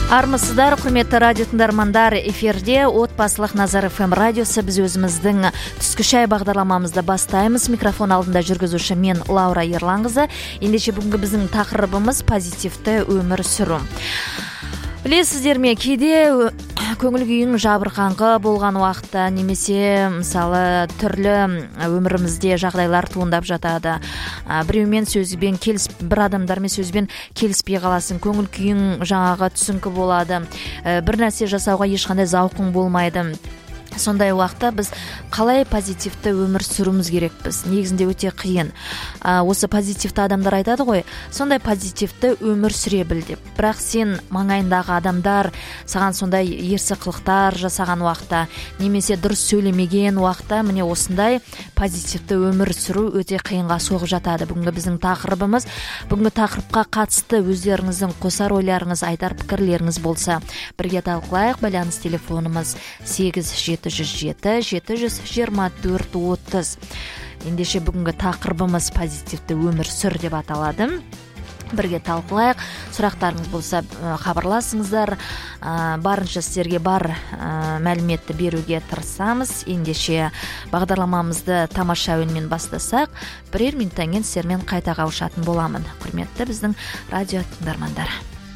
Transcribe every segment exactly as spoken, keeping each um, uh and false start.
Армысыздар, құрметті радио тыңдармандар, эфирде отбасылық Назар эф эм радиосы. Біз өзіміздің түскі шай бағдарламамызды бастаймыз. Микрофон алдында жүргізуші мен Лаура Ерланқызы. Ендеше бүгінгі біздің тақырыбымыз позитивті өмір сүру. Білесіздер ме, кейде көңіл күйің жабырқаңқы болған уақытта немесе мысалы түрлі өмірімізде жағдайлар туындап жатады. Біреумен сөзбен келісіп, бір адамдармен сөзбен келіспей қаласың, көңіл күйің жаңағы түсіңкі болады. Бір нәрсе жасауға ешқандай зауқың болмайды. Сондай уақытта біз қалай позитивті өмір сүруіміз керекпіз? Негізінде өте қиын. А, осы позитивті адамдар айтады ғой, сондай позитивті өмір сүре біл деп. Бірақ сен маңайындағы адамдар саған сондай ерсі қылықтар жасаған уақытта, немесе дұрыс сөйлемеген уақытта, міне осындай позитивті өмір сүру өте қиынға соғып жатады. Бүгінгі біздің тақырыбымыз. Бүгінгі тақырыпқа қатысты өздеріңіздің қосар ойларыңыз, айтар пікірлеріңіз болса, бірге талқылайық. Байланыс телефонымыз сегіз жеті жүз жеті жеті жүз жиырма төрт отыз. Ендеше бүгінгі тақырыбымыз позитивті өмір сүр деп аталады. Бірге талқылайық. Сұрақтарыңыз болса хабарласыңыздар. Барынша сіздерге бар мәліметті беруге тырысамыз. Ендеше бағдарламамызды тамаша үнмен бастасақ, бірер минуттан кейін сіздермен қайта қауышатын боламын. Құрметті біздің радио тыңдармандар.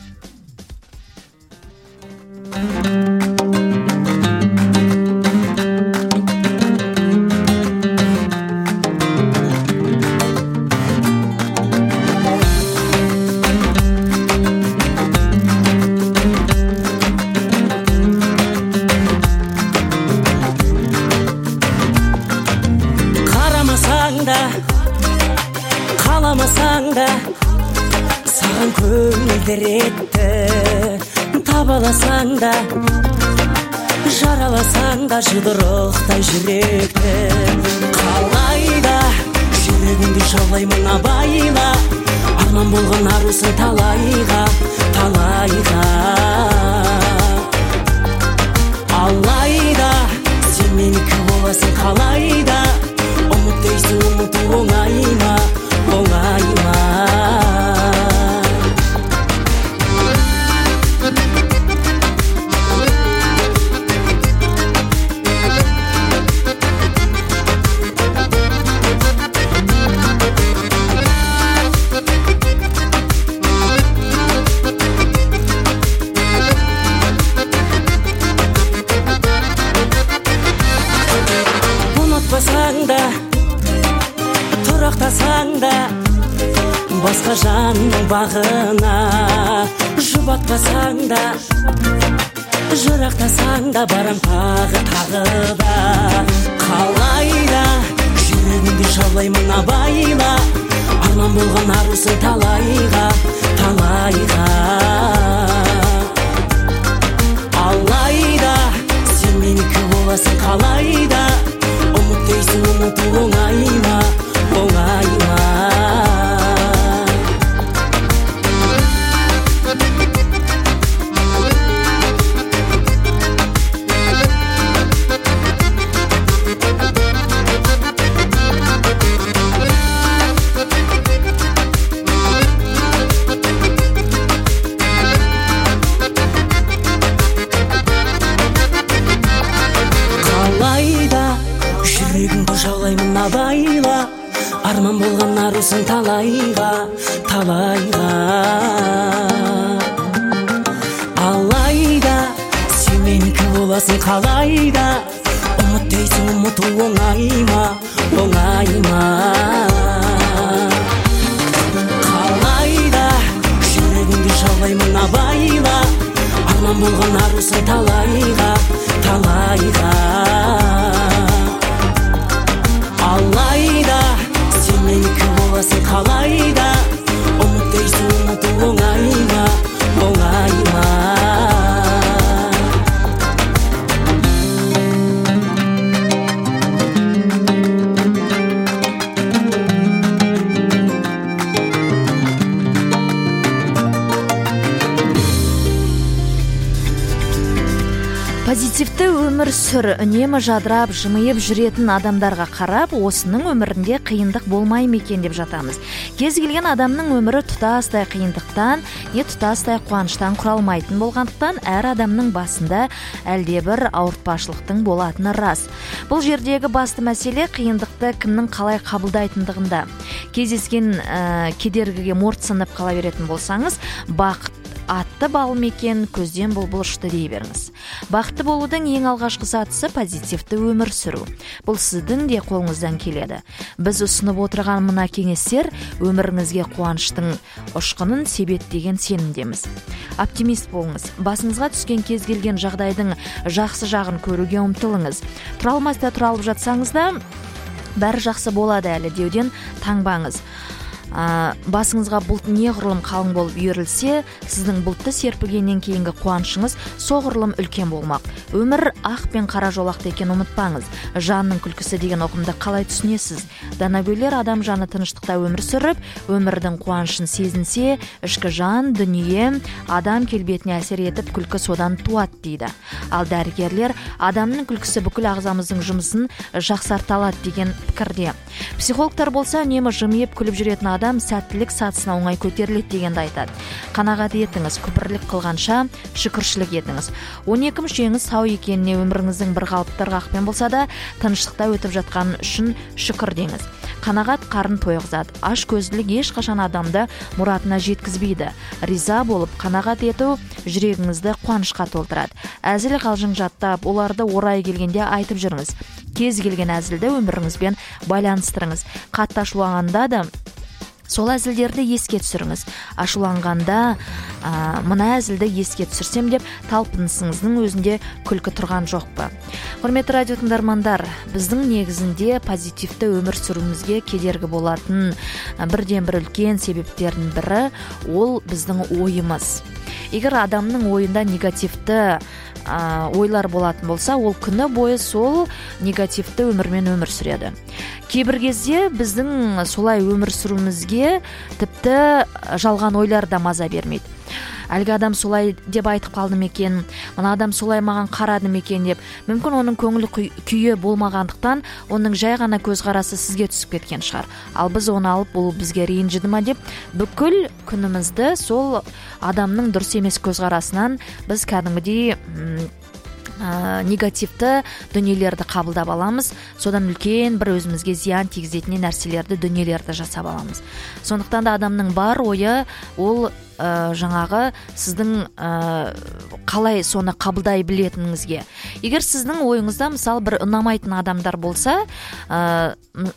Табаласаң да, жараласаң да, жұдырықтай жүректі. Қалайда жүрегіңді жаулаймын абайла, арман болған арусың талайға, талайға. Алайда сен менікі боласың қалайда, ұмыт дейсің, ұмыту оңай ма, оңай ма. Тұрақтасаң да, басқа жанның бағына, жұбатпасаң да, жырақтасаң да, барам тағы тағы да. Қалайда жүрегіңді жаулаймын абайла, арман болған арусың талайға, талайға. Алайда сен менікі боласың қалайда, ұмыт дейсің, ұмыту оңай ма, оңай ма. Жаулаймын абайла, арман болған арусың талайға, талайға. Алайда сен менікі боласың қалайда, ұмыт дейсің, ұмыту оңай ма, оңай ма. Қалайда жүрегіңді жаулаймын абайла, арман болған арусың талайға, талайға. Алайда сен менікі боласың қалайда, ұмыт дейсің, ұмыту оңай ма, оңай ма. Позитивті өмір өмір сүр, үнемі жадырап, жымиып жүретін адамдарға қарап, осының өмірінде қиындық болмай ма екен деп жатамыз. Кез келген адамның өмірі тұтастай қиындықтан, не тұтастай қуаныштан құралмайтын болғандықтан, әр адамның басында әлде бір ауыртпашылықтың болатыны рас. Бұл жердегі басты мәселе қиындықты кімнің қалай қабылдайтындығында. Кездескен ә, кедергіге морт-сынып қала беретін болсаңыз, бақыт атты бал мекен, көзден бұлбұл ұшты дей беріңіз. Бақытты болудың ең алғашқы сатысы позитивті өмір сүру. Бұл сіздің де қолыңыздан келеді. Біз ұсынып отырған мына кеңестер өміріңізге қуаныштың ұшқынын себеттеген сенімдеміз. Оптимист болыңыз. Басыңызға түскен кез келген жағдайдың жақсы жағын көруге ұмтылыңыз. Тұра алмаста тұра алып жатсаңыз да, бәрі жақсы болады әлі деуден таңбаңыз. А, басыңызға бұлт неғұрлым қалың болып үйірілсе, сіздің бұлтты серпігеннен кейінгі қуанышыңыз соғұрлым үлкен болмақ. Өмір ақ пен қара жолақты екенін ұмытпаңыз. Жанның күлкісі деген ұғымды қалай түсінесіз? Данагөйлер адам жаны тыныштықта өмір сүріп, өмірдің қуанышын сезінсе, ішкі жан, дүние, адам келбетіне әсер етіп, күлкі содан туады дейді. Ал дәрігерлер адамның күлкісі бүкіл ағзамыздың жұмысын жақсарта алады деген пікірде. Психологтар болса, үнемі жымиып күліп жүретін адам адам сәттілік сатысына оңай көтеріледі дегенді айтады. Қанағат етіңіз, күпірлік қылғанша шүкіршілік етіңіз. он екі мүшеңіз сау екеніне өміріңіздің бір қалыпты ырғақпен болса да, тыныштықта өтіп жатқан үшін шүкір деңіз. Қанағат қарын тойғызады. Аш көзділік ешқашан адамды мұратына жеткізбейді. Риза болып, қанағат ету жүрегіңізді қуанышқа толтырады. Әзіл қалжың жаттап, оларды орай келгенде айтып жүріңіз. Кез келген әзілді өміріңізбен байланыстырыңыз. Қатты ашуланғанда да сол әзілдерді еске түсіріңіз. Ашуланғанда ә, мына әзілді еске түсірсем деп талпынысыңыздың өзінде күлкі тұрған жоқ па? Құрметті радио тыңдармандар, біздің негізінде позитивті өмір сүруімізге кедергі болатын бірден бір үлкен себептердің бірі ол біздің ойымыз. Егер адамның ойында негативті ә, ойлар болатын болса, ол күні бойы сол негативті өмірмен өмір сүреді. Кейбір кезде біздің солай өмір сүруімізге тіпті жалған ойлар да маза бермейді. Әлгі адам солай деп айтып қалды екен, мына адам солай маған қарады екен деп, мүмкін оның көңіл күйі болмағандықтан, оның жай ғана көзқарасы сізге түсіп кеткен шығар. Ал біз оны алып, бұл бізге ренжіді ма деп, бүкіл күнімізді сол адамның дұрыс емес көзқарасынан біз кәдімгідей Ә, негативті дүниелерді қабылдап аламыз, содан үлкен бір өзімізге зиян тигізетін нәрселерді, дүниелерді жасап аламыз. Сондықтан да адамның бар ойы ол ә, жаңағы сіздің ә, қалай соны қабылдай білетініңізге. Егер сіздің ойыңызда мысалы бір ұнамайтын адамдар болса, ә,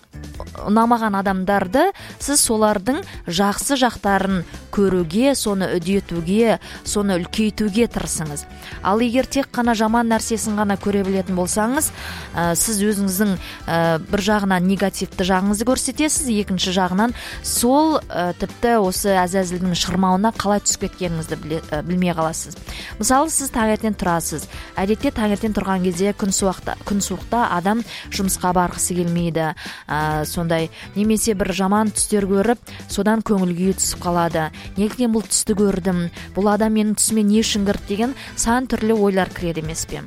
ұнамаған адамдарды сіз солардың жақсы жақтарын көруге, соны үдетуге, соны үлкейтуге тырысыңыз. Ал егер тек қана жаман нәрсесін ғана көре білетін болсаңыз, ә, сіз өзіңіздің ә, бір жағынан негативті жағыңызды көрсетесіз, екінші жағынан сол ә, тіпті осы әзәзілдің шырмауына қалай түсіп кеткеніңізді біле, ә, білмей қаласыз. Мысалы, сіз таңертең тұрасыз. Әдетте таңертең тұрған кезде күн суықта, күн суықта адам жұмысқа барғысы келмейді. Ә, сондай немесе бір жаман түстер көріп, содан көңіл күйі түсіп қалады. Неліктен бұл түсті көрдім? Бұл адам менің түсіме не үшін кірді деген сан түрлі ойлар кіреді емес пе?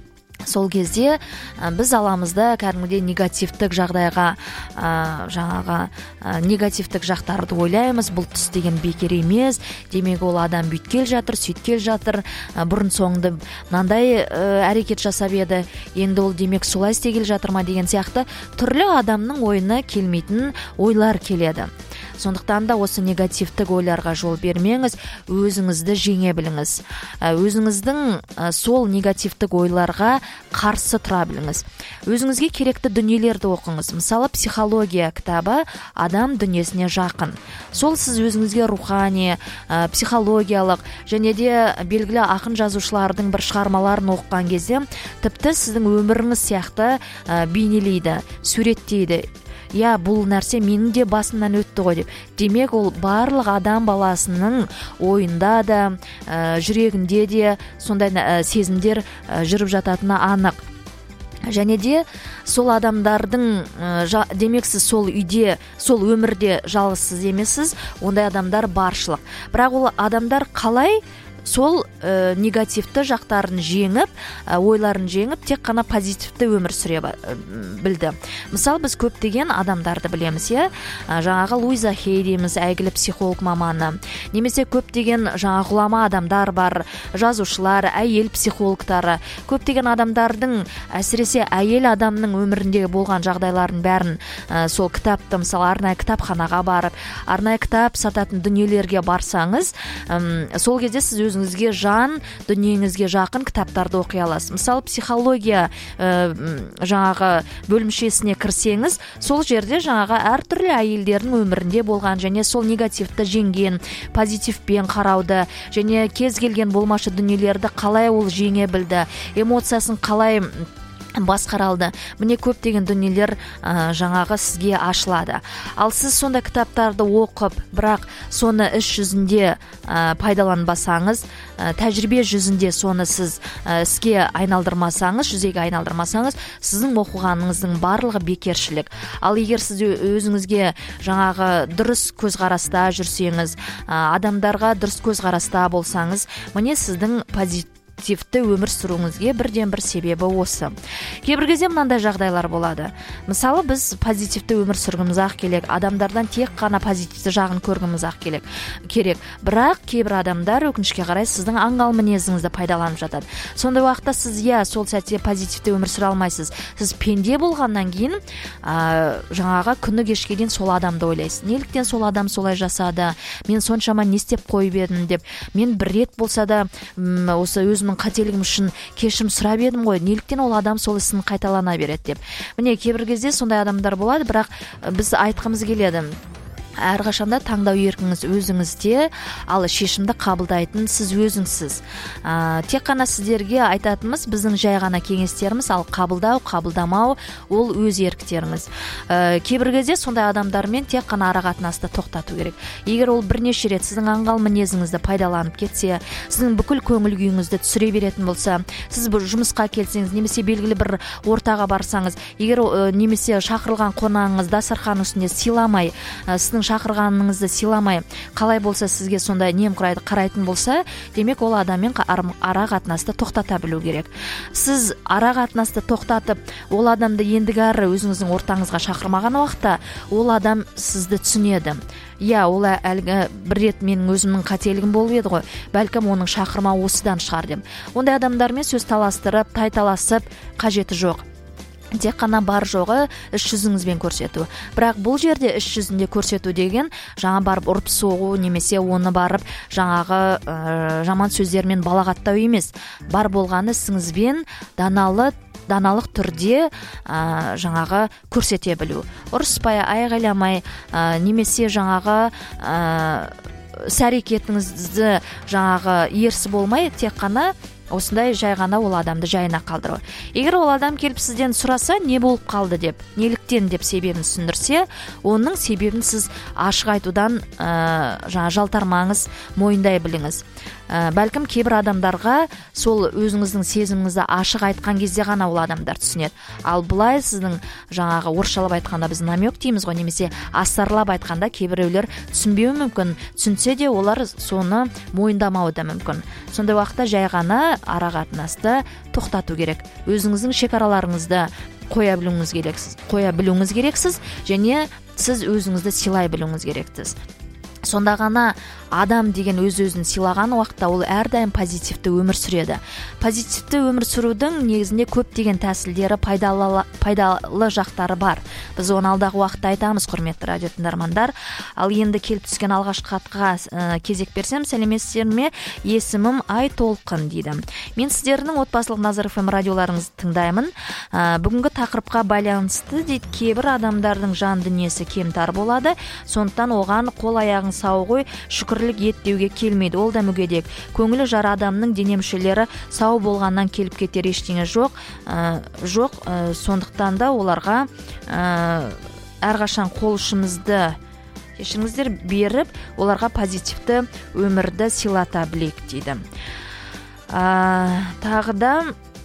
Сол кезде ә, біз аламызда кәдімгідей негативтік жағдайға ә, жаңағы ә, негативтік жақтарды ойлаймыз. Бұл түс деген бекер емес, демек ол адам бүйткел жатыр, сөйткел жатыр, ә, бұрын соңды мынандай ә, әрекет жасап еді, енді ол демек солай істегел жатыр ма деген сияқты түрлі адамның ойына келмейтін ойлар келеді. Сондықтан да осы негативтік ойларға жол бермеңіз, өзіңізді жеңе біліңіз. Өзіңіздің сол негативтік ойларға қарсы тұра біліңіз. Өзіңізге керекті дүниелерді оқыңыз. Мысалы, психология кітабы адам дүниесіне жақын. Сол сіз өзіңізге рухани, психологиялық және де белгілі ақын жазушылардың бір шығармаларын оқыған кезде тіпті сіздің өміріңіз сияқты бейнелейді, суреттейді. Я, бұл нәрсе менің де басымнан өтті ғой деп. Демек, ол барлық адам баласының ойында да, ә, жүрегінде де сондай ә, сезімдер ә, жүріп жататыны анық. Және де сол адамдардың ә, жа, демек сіз сол үйде, сол өмірде жалғызсыз емессіз, ондай адамдар баршылық. Бірақ ол адамдар қалай сол ә, негативті жақтарын жеңіп, ә, ойларын жеңіп, тек қана позитивті өмір сүре білді. Мысалы, біз көптеген адамдарды білеміз, иә? Жаңағы Луиза Хей дейміз, әйгілі психолог маманы. Немесе көптеген жаңа ғұлама адамдар бар, жазушылар, әйел психологтары. Көптеген адамдардың, әсіресе әйел адамның өміріндегі болған жағдайларын бәрін ә, сол кітапты, мысалы, арнайы кітапханаға барып, арнайы кітап сататын дүниелерге барсаңыз, әм, сол кезде сіз өзіңізге жан дүниеңізге жақын кітаптарды оқи аласыз. Мысалы, психология ә, жаңағы бөлімшесіне кірсеңіз, сол жерде жаңағы әртүрлі әйелдердің өмірінде болған және сол негативті жеңген, позитивпен қарауды және кез келген болмашы дүниелерді қалай ол жеңе білді, эмоциясын қалай басқара алды. Міне көптеген дүниелер ә, жаңағы сізге ашылады. Ал сіз сонда кітаптарды оқып, бірақ соны іс жүзінде ә, пайдаланбасаңыз, ә, тәжірибе жүзінде соны сіз ә, іске айналдырмасаңыз, жүзеге айналдырмасаңыз, сіздің оқығаныңыздың барлығы бекершілік. Ал егер сіз өзіңізге жаңағы дұрыс көзқараста жүрсеңіз, ә, адамдарға дұрыс көзқараста болсаңыз, міне сіздің позитив позитивті өмір сүруіңізге бірден бір себебі осы. Кейбір кезде мынандай жағдайлар болады. Мысалы, біз позитивті өмір сүргіміз ақ керек, адамдардан тек қана позитивті жағын көргіміз ақ керек. керек. Бірақ кейбір адамдар өкінішке қарай сіздің аңғал мінезіңізді пайдаланып жатады. Сондай уақытта сіз иә, сол сәтте позитивті өмір сүре алмайсыз. Сіз пенде болғаннан кейін ә, жаңағы күні кешке дейін сол адамды ойлайсыз. Неліктен сол адам солай жасады? Мен соншама не істеп қойып едім деп. Мен бір рет болса да м, осы өзімнің қателігім үшін кешірім сұрап едім ғой, неліктен ол адам сол ісін қайталана береді деп. Міне кейбір кезде сондай адамдар болады, бірақ біз айтқымыз келеді. Әрқашанда таңдау еркіңіз өзіңізде, ал шешімді қабылдайтын сіз өзіңсіз. Ә, тек қана сіздерге айтатынымыз біздің жай ғана кеңестеріміз, ал қабылдау, қабылдамау ол өз еріктеріңіз. Ә, кейбір кезде сондай адамдармен тек қана арақатынасты тоқтату керек. Егер ол бірнеше рет сіздің аңғал мінезіңізді пайдаланып кетсе, сіздің бүкіл көңіл күйіңізді түсіре беретін болса, сіз бір жұмысқа келсеңіз, немесе белгілі бір ортаға барсаңыз, егер ә, немесе шақырылған қонағыңыз дастархан үстінде сыйламай, ә, сіздің шақырғаныңызды сыйламай, қалай болса сізге сондай немқұрайды қарайтын болса, демек ол адаммен ара қатынасты тоқтата білу керек. Сіз ара қатынасты тоқтатып, ол адамды ендігі әрі өзіңіздің ортаңызға шақырмаған уақытта, ол адам сізді түсінеді. Иә, ол әлгі бір рет менің өзімнің қателігім болып еді ғой, бәлкім оның шақырмау осыдан шығар деп. Ондай адамдармен сөз таластырып, тайталасып қажеті жоқ. Тек қана бар жоғы іс жүзіңізбен көрсету. Бірақ бұл жерде іс жүзінде көрсету деген жаңа барып ұрып соғу, немесе оны барып жаңағы ә, жаман сөздермен балағаттау емес. Бар болған ісіңізбен даналы даналық түрде ә, жаңағы көрсете білу. Ұрыспай, айғайламай, ә, немесе жаңағы ә, іс-әрекетіңізді жаңағы ерсі болмай, тек қана осындай жай ғана ол адамды жайына қалдыру. Егер ол адам келіп сізден сұраса, не болып қалды деп, неліктен деп себебін түсіндірсе, оның себебін сіз ашық айтудан ә, жаңа жалтармаңыз, мойындай біліңіз. Ә, бәлкім кейбір адамдарға сол өзіңіздің сезіміңізді ашық айтқан кезде ғана ол адамдар түсінеді. Ал бұлай сіздің жаңағы орысшалап айтқанда біз намек дейміз ғой, немесе астарлап айтқанда кейбіреулер түсінбеуі мүмкін. Түсінсе де олар соны мойындамауы да мүмкін. Сондай уақытта жай ғана ара қатынасты тоқтату керек. Өзіңіздің шекараларыңызды қоя білуіңіз керексіз. Қоя білуіңіз керексіз және сіз өзіңізді сыйлай білуіңіз керексіз. Сонда ғана адам деген өз-өзін сыйлаған уақытта ол әрдайым позитивті өмір сүреді. Позитивті өмір сүрудің негізінде көптеген тәсілдері, пайдалы, пайдалы жақтары бар. Біз оны алдағы уақытта айтамыз, құрметті радио тыңдармандар. Ал енді келіп түскен алғашқы хатқа ә, кезек берсем, сәлеметсіздер ме? Есімім Айтолқын дейді. Мен сіздердің отбасылық Назар эф эм радиоларыңызды тыңдаймын. Ә, бүгінгі тақырыпқа байланысты дейді, кейбір адамдардың жан дүниесі кемтар болады. Сондықтан оған қол аяғын сау ғой, шүкірлік еттеуге келмейді. Ол да мүгедек. Көңілі жар адамның дене мүшелері сау болғаннан келіп кетер ештеңе жоқ. Ә, жоқ, ә, сондықтан да оларға ә, әрқашан қол ұшымызды кешіріңіздер беріп, оларға позитивті өмірді сыйлата білейік дейді. Ә, тағы да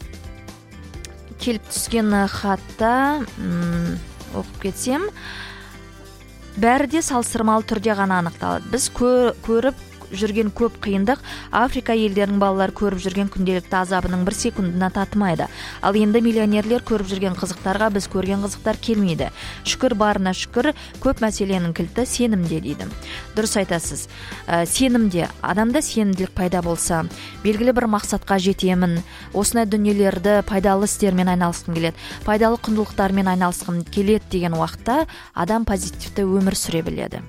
келіп түскен хатта м, оқып кетсем, бәрі де салыстырмалы түрде ғана анықталады. Біз көріп жүрген көп қиындық Африка елдерінің балалары көріп жүрген күнделікті азабының бір секундына татымайды. Ал енді миллионерлер көріп жүрген қызықтарға біз көрген қызықтар келмейді. Шүкір барына шүкір, көп мәселенің кілті сенімде дейді. Дұрыс айтасыз. Ә, сенімде, адамда сенімділік пайда болса, белгілі бір мақсатқа жетемін, осындай дүниелерді пайдалы істермен айналысқым келеді, пайдалы құндылықтармен айналысқым келеді деген уақытта адам позитивті өмір сүре біледі.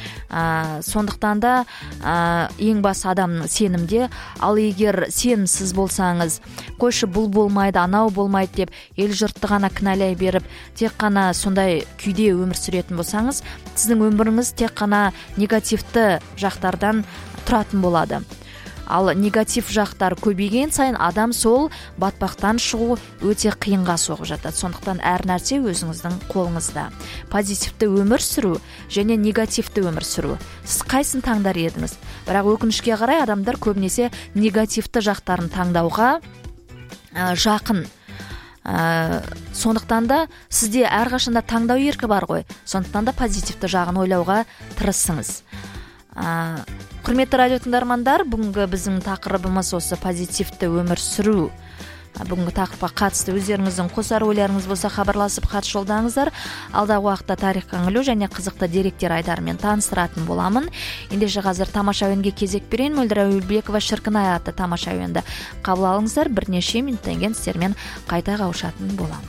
Ә, сондықтан да ә, ең басы адамның сенімде. Ал егер сенімсіз болсаңыз, қойшы бұл болмайды, анау болмайды деп ел жұртты ғана кінәлай беріп, тек қана сондай күйде өмір сүретін болсаңыз, сіздің өміріңіз тек қана негативті жақтардан тұратын болады. Ал негатив жақтар көбейген сайын адам сол батпақтан шығу өте қиынға соғып жатады. Сондықтан әр нәрсе өзіңіздің қолыңызда. Позитивті өмір сүру және негативті өмір сүру. Сіз қайсын таңдар едіңіз? Бірақ өкінішке қарай адамдар көбінесе негативті жақтарын таңдауға ә, жақын. Ә, сондықтан да сізде әрқашанда таңдау еркі бар ғой. Сондықтан да позитивті жағын ойлауға тырысыңыз. Ә, құрметті радио тыңдармандар, бүгінгі біздің тақырыбымыз осы позитивті өмір сүру. Бүгінгі тақырыпқа қатысты өздеріңіздің қосар ойларыңыз болса хабарласып хат жолдаңыздар. Алдағы уақытта тарихқа үңілу және қызықты деректер айдарымен таныстыратын боламын. Ендеше қазір тамаша әуенге кезек берейін. Мөлдір Әуелбекова «Шіркін-ай» атты тамаша әуенді қабыл алыңыздар. Бірнеше минуттан кейін сіздермен қайта қауышатын боламын.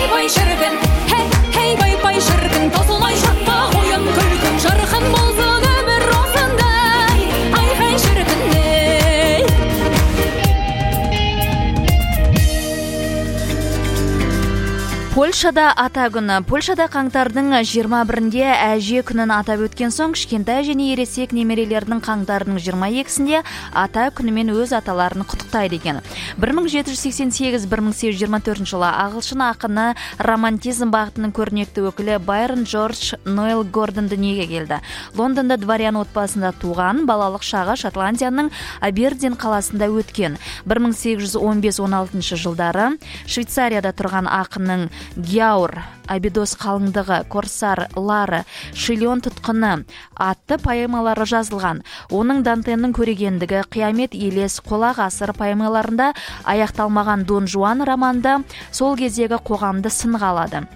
Hey, hey, bay bay şırkın, tozulmay şapka, oyun külkün, жарқын болса Польшада ата күні. Польшада қаңтардың жиырма бірінде әже күнін атап өткен соң, кішкентай және ересек немерелердің қаңтардың жиырма екісінде ата күнімен өз аталарын құттықтайды екен. бір мың жеті жүз сексен сегіз - бір мың сегіз жүз жиырма төртінші жылы ағылшын ақыны, романтизм бағытының көрнекті өкілі Байрон Джордж Нойл Гордон дүниеге келді. Лондонда дворян отбасында туған, балалық шағы Шотландияның Абердин қаласында өткен. бір мың сегіз жүз он бес - он алтыншы жылдары Швейцарияда тұрған ақынның Гяур, Абидос қалыңдығы, Корсар, Лары, Шиллион тұтқыны атты поэмалары жазылған. Оның Дантеннің көрегендігі, Қиямет елес, Қола ғасыр поэмаларында аяқталмаған Дон Жуан романында сол кездегі қоғамды сынға алады.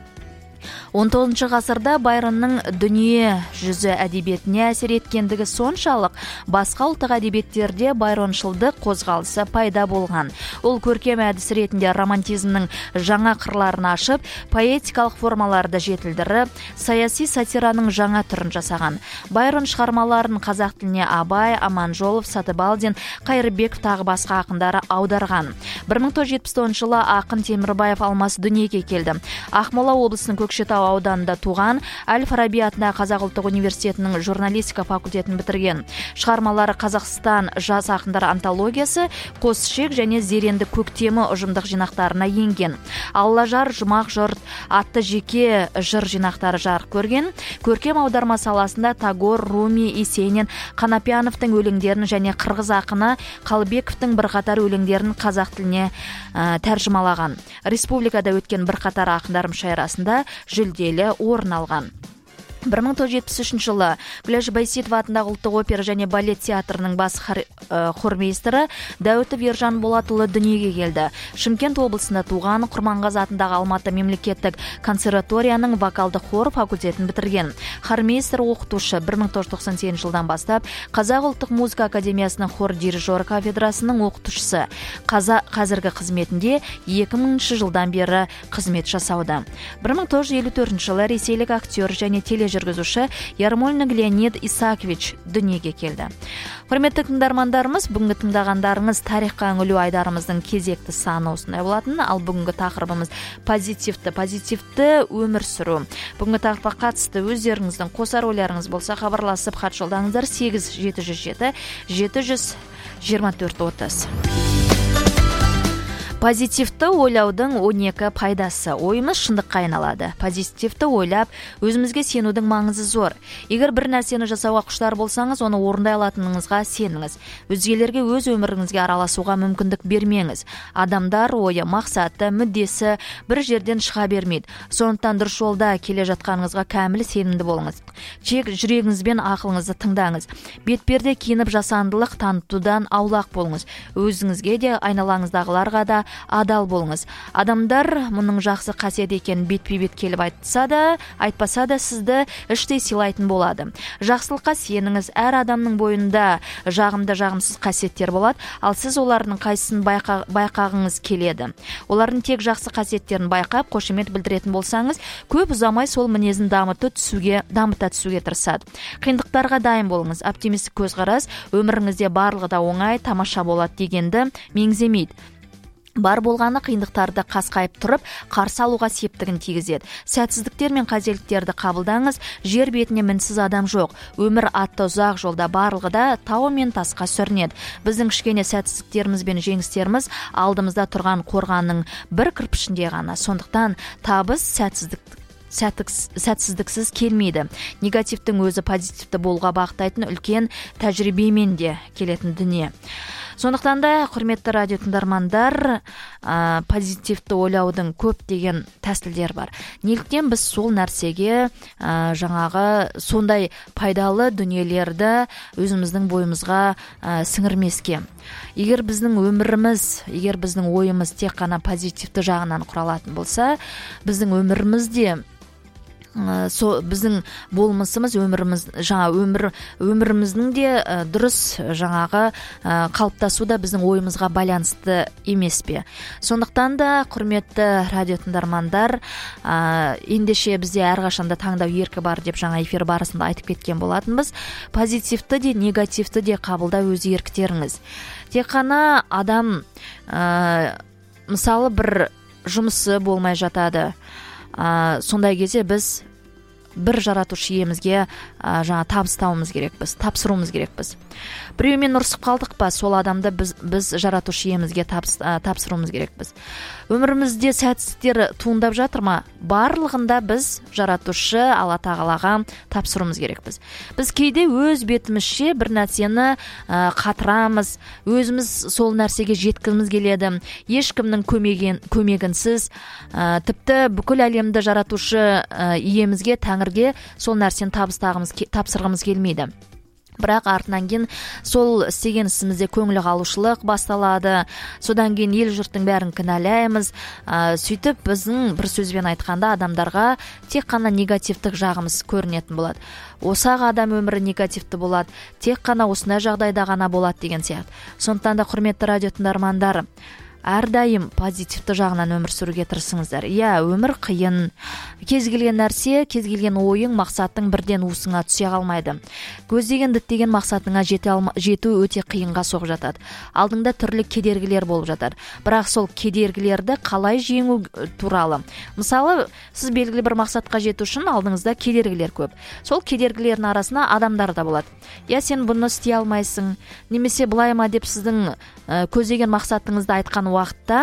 он тоғызыншы ғасырда Байронның дүние жүзі әдебиетіне әсер еткендігі соншалық, басқа ұлттық әдебиеттерде байроншылдық қозғалысы пайда болған. Ол көркем әдіс ретінде романтизмнің жаңа қырларын ашып, поэтикалық формаларды жетілдіріп, саяси сатираның жаңа түрін жасаған. Байрон шығармаларын қазақ тіліне Абай, Аманжолов, Сатыбалдин, Қайырбеков тағы басқа ақындары аударған. бір мың тоғыз жүз жетпіс тоғызыншы жылы ақын Темірбаев Алмас дүниеге келді. Ақмола облысының Көкшетау ауданында туған, Әл-Фараби атындағы Қазақ ұлттық университетінің журналистика факультетін бітірген. Шығармалары Қазақстан жас ақындар антологиясы, Қосшек және Зеренді көктемі ұжымдық жинақтарына енген. Аллажар, Жұмақ жұрт атты жеке жыр жинақтары жарық көрген. Көркем аударма саласында Тагор, Руми, Есенин, Қанапияновтың өлеңдерін және қырғыз ақыны Қалыбековтың бірқатар өлеңдерін қазақ тіліне ә, тәржімалаған. Республикада өткен бірқатар ақындар мүшәйрасында жүлделі орын алған. бір мың тоғыз жүз жетпіс үшінші жылы Гүләш Байсейітова атындағы ұлттық опера және балет театрының бас хормейстері Дәуітов Ержан Болатұлы дүниеге келді. Шымкент облысында туған, Құрманғазы атындағы Алматы мемлекеттік консерваторияның вокалды хор факультетін бітірген. Хормейстер оқытушы, бір мың тоғыз жүз тоқсан сегізінші жылдан бастап Қазақ ұлттық музыка академиясының хор дирижер кафедрасының оқытушысы. Қазіргі қызметінде екі мыңыншы жылдан бері қызмет жасауда. бір мың тоғыз жүз елу төртінші жылы ресейлік актер және теле жүргізуші Ярмольник Леонид Исаакович дүниеге келді. Құрметті тыңдармандарымыз, бүгінгі тыңдағандарыңыз тарихқа үңілу айдарымыздың кезекті саны осындай болатын, ал бүгінгі тақырыбымыз позитивті, позитивті өмір сүру. Бүгінгі тақырыпқа қатысты өздеріңіздің қосар ойларыңыз болса, хабарласып хат жолдаңыздар сегіз жеті жүз жеті жеті жүз жиырма төрт отыз. Позитивті ойлаудың он екі пайдасы. Ойымыз шындыққа айналады. Позитивті ойлап, өзімізге сенудің маңызы зор. Егер бір нәрсені жасауға құштар болсаңыз, оны орындай алатыныңызға сеніңіз. Өзгелерге өз өміріңізге араласуға мүмкіндік бермеңіз. Адамдар ойы, мақсаты, мүддесі бір жерден шыға бермейді. Сондықтан дұрыс жолда келе жатқаныңызға кәміл сенімді болыңыз. Тек жүрегіңіз бен ақылыңызды тыңдаңыз. Бетперде киініп жасандылық танытудан аулақ болыңыз. Өзіңізге де, айналаңыздағыларға да адал болыңыз. Адамдар мұның жақсы қасиет екенін бетпе-бет келіп айтса да, айтпаса да сізді іштей сыйлайтын болады. Жақсылыққа сеніңіз. Әр адамның бойында жағымды жағымсыз қасиеттер болады, ал сіз олардың қайсысын байқа, байқағыңыз келеді. Олардың тек жақсы қасиеттерін байқап, қошемет білдіретін болсаңыз, көп ұзамай сол мінезін дамыта түсуге, дамыта түсуге тырысады. Қиындықтарға дайын болыңыз. Оптимистік көзқарас өміріңізде барлығы да оңай, тамаша болады дегенді меңземейді. Бар болғаны қиындықтарды қасқайып тұрып, қарсы алуға септігін тигізеді. Сәтсіздіктер мен қателіктерді қабылдаңыз. Жер бетіне мінсіз адам жоқ. Өмір атты ұзақ жолда барлығы да тау мен тасқа сүрінеді. Біздің кішкене сәтсіздіктеріміз бен жеңістеріміз алдымызда тұрған қорғанның бір кірпішінде ғана. Сондықтан табыс сәтсіздік сәтсіздіксіз келмейді. Негативтің өзі позитивті болуға бағыттайтын үлкен тәжірибемен де келетін дүние. Сондықтан да, құрметті радио тыңдармандар, ә, позитивті ойлаудың көп деген тәсілдер бар. Неліктен біз сол нәрсеге ә, жаңағы сондай пайдалы дүниелерді өзіміздің бойымызға ә, сіңірмеске? Егер біздің өміріміз, егер біздің ойымыз тек қана позитивті жағынан құралатын болса, біздің өмірімізде со біздің болмысымыз, өміріміз, жаңа өмір өміріміздің де дұрыс жаңағы қалыптасуда біздің ойымызға байланысты емес пе? Сондықтан да, құрметті радио тыңдармандар, ендеше бізде әрқашанда таңдау еркі бар деп жаңа эфир барысында айтып кеткен болатынбыз. Позитивті де, негативті де қабылдау өз еріктеріңіз. Тек қана адам ә, мысалы бір жұмысы болмай жатады. сондай кезде біз бір жаратушы иемізге жаңа табыстауымыз керекпіз, тапсыруымыз керекпіз. Біреумен ұрысып қалдық па, сол адамды біз, біз жаратушы иемізге тапсыруымыз керекпіз. Өмірімізде сәтсіздіктер туындап жатыр ма? Барлығында біз жаратушы Алла тағалаға тапсыруымыз керекпіз. Біз кейде өз бетімізше бір нәрсені қатырамыз, өзіміз сол нәрсеге жеткіміз келеді, ешкімнің көмеген, көмегінсіз, тіпті бүкіл әлемді жаратушы иемізге, Тәңірге сол нәрсені табыстағымыз, тапсырғымыз келмейді. Бірақ артынан кейін сол істеген ісімізде көңілі қалушылық басталады. Содан кейін ел жұрттың бәрін кінәлаймыз. Сөйтіп біздің бір сөзбен айтқанда адамдарға тек қана негативтік жағымыз көрінетін болады. Осақ адам өмірі негативті болады. Тек қана осындай жағдайда ғана болады деген сияқты. Сондықтан да құрметті радио тыңдармандар, әрдайым позитивті жағынан өмір сүруге тырысыңыздар. Иә, өмір қиын. Кез келген нәрсе, кез келген ойың, мақсаттың бірден уысыңа түсе қалмайды. Көздеген діттеген мақсатыңа жете алма, жету өте қиынға соғып жатады. Алдыңда түрлі кедергілер болып жатады. Бірақ сол кедергілерді қалай жеңу туралы. Мысалы, сіз белгілі бір мақсатқа жету үшін алдыңызда кедергілер көп. Сол кедергілердің арасына адамдар да болады. Я сен бұны істей алмайсың, немесе былай ма деп сіздің көздеген мақсатыңызды айтқан уақытта,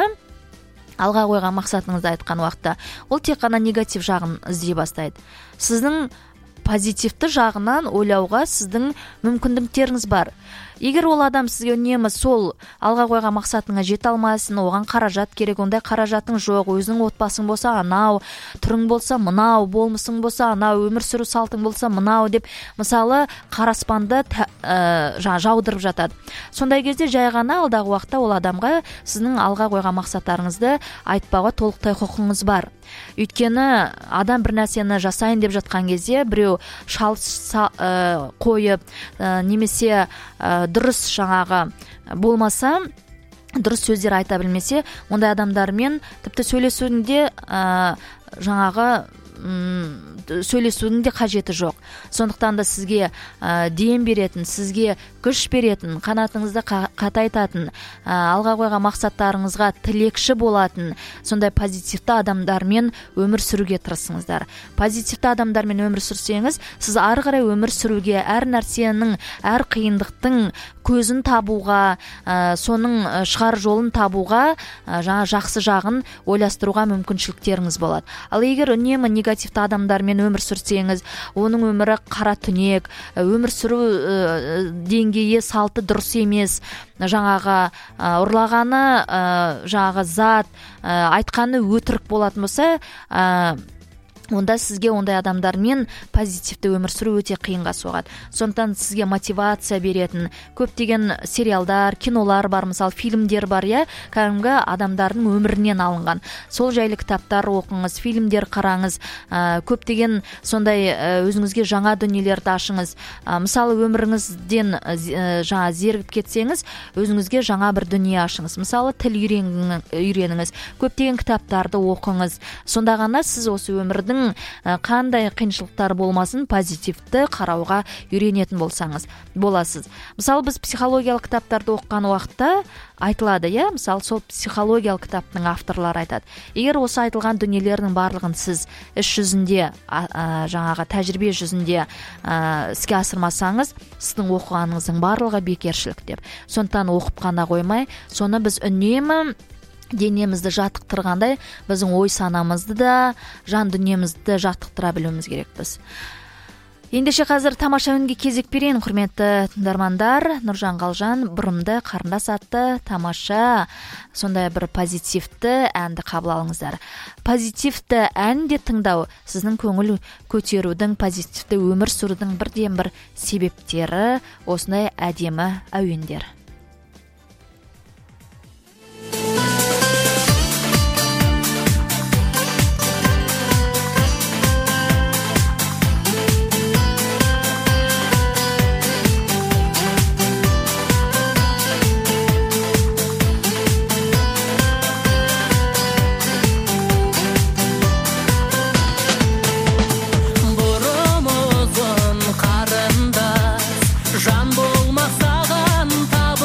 алға қойған мақсатыңызды айтқан уақытта, ол тек қана негатив жағын іздей бастайды. Сіздің позитивті жағынан ойлауға сіздің мүмкіндіктеріңіз бар. Егер ол адам сізге үнемі сол алға қойған мақсатыңа жете алмайсың, оған қаражат керек, ондай қаражатың жоқ, өзінің отбасың болса анау, түрің болса мынау, болмысың болса анау, өмір сүру салтың болса мынау деп, мысалы, қараспанды ә, жаудырып жатады. Сондай кезде жай ғана алдағы уақытта ол адамға сіздің алға қойған мақсаттарыңызды айтпауға толықтай құқыңыз бар. Өйткені адам бір нәрсені жасайын деп жатқан кезде біреу шалыс ә, қойып ә, немесе ә, дұрыс жаңағы болмаса, дұрыс сөздер айта білмесе, ондай адамдармен тіпті сөйлесуінде ә, жаңағы сөйлесудің де қажеті жоқ. Сондықтан да сізге ә, дем беретін, сізге күш беретін, қанатыңызды қатайтатын, ә, алға қойған мақсаттарыңызға тілекші болатын, сондай позитивті адамдармен өмір сүруге тырысыңыздар. Позитивті адамдармен өмір сүрсеңіз, сіз ары қарай өмір сүруге, әр нәрсенің, әр қиындықтың көзін табуға, ә, соның шығар жолын табуға, ә, жаңа жақсы жағын ойластыруға мүмкіншіліктеріңіз болады. Ал егер үнемі негативті адамдармен өмір сүрсеңіз, оның өмірі қара түнек, өмір сүру ә, деңгейі салты дұрыс емес, жаңағы ә, ұрлағаны ә, жаңағы зат, ә, айтқаны өтірік болатын болса, ә, онда сізге ондай адамдармен позитивті өмір сүру өте қиынға соғады. Сондықтан сізге мотивация беретін көптеген сериалдар, кинолар бар, мысалы фильмдер бар, я, кәдімгі адамдардың өмірінен алынған. Сол жайлы кітаптар оқыңыз, фильмдер қараңыз, ә, көптеген сондай ә, өзіңізге жаңа дүниелерді ашыңыз. Ә, мысалы өміріңізден ә, жаңа зерігіп кетсеңіз, өзіңізге жаңа бір дүние ашыңыз. Мысалы тіл үйреніңіз, көптеген кітаптарды оқыңыз. Сонда ғана сіз осы өмірдің қандай қиыншылықтар болмасын позитивті қарауға үйренетін болсаңыз боласыз. Мысалы біз психологиялық кітаптарды оқыған уақытта айтылады, иә, мысалы сол психологиялық кітаптың авторлары айтады. Егер осы айтылған дүниелердің барлығын сіз іс жүзінде, ә, жаңағы тәжірибе жүзінде ә, іске асырмасаңыз, сіздің оқығаныңыздың барлығы бекершілік деп. Сондықтан оқып қана қоймай, соны біз үнемі денемізді жаттықтырғандай, біздің ой санамызды да, жан дүниемізді жаттықтыра білуіміз керекпіз. Ендеше қазір тамаша үнге кезек берейін, құрметті тыңдармандар. Нұржан Қалжан бұрымды қарындас атты тамаша сондай бір позитивті әнді қабыл алыңыздар. Позитивті әнді тыңдау сіздің көңіл көтерудің, позитивті өмір сүрудің бірден бір себептері, осындай әдемі әуендер. Жан болмасаған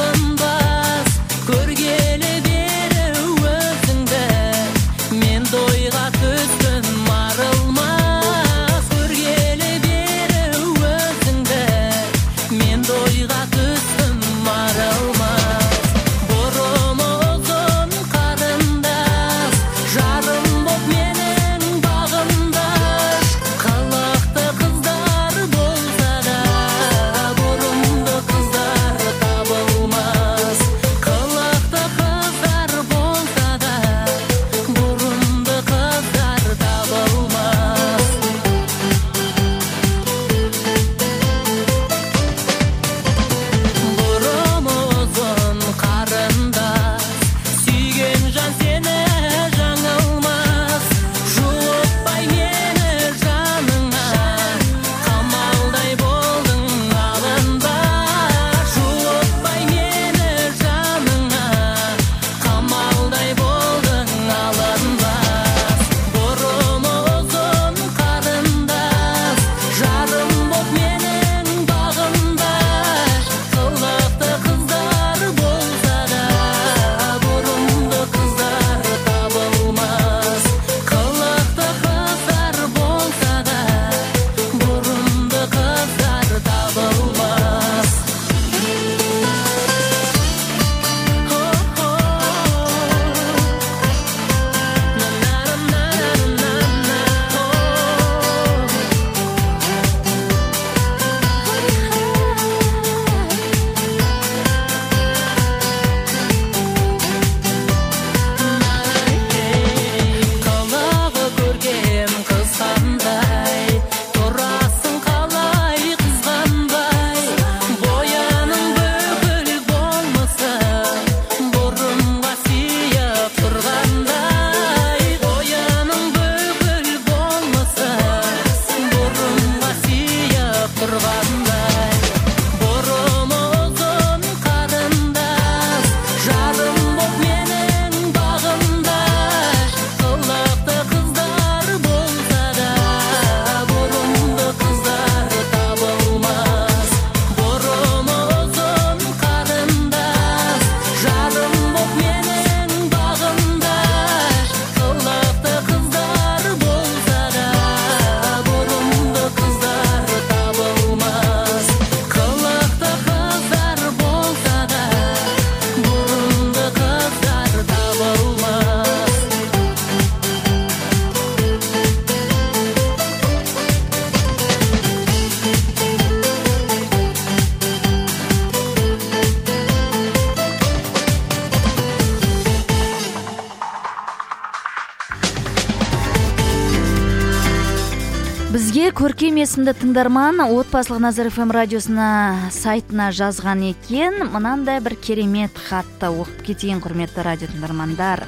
Бізге көркем есімді тыңдарман отбасылық Назар эф эм радиосына сайтына жазған екен. Мынандай бір керемет хатты оқып кетейін, құрметті радио тыңдармандар.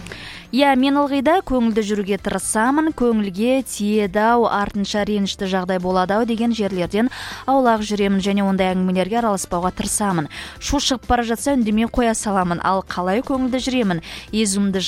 Я, мен ылғида көңілді жүруге тырысамын, көңілге тиеді-ау, артынша ренішті жағдай болады-ау деген жерлерден аулақ жүремін және ондай әңгімелерге араласпауға тырысамын. Шу шығып бара жатса үндемей қоя саламын. Ал қалай көңілді жүремін? Езумді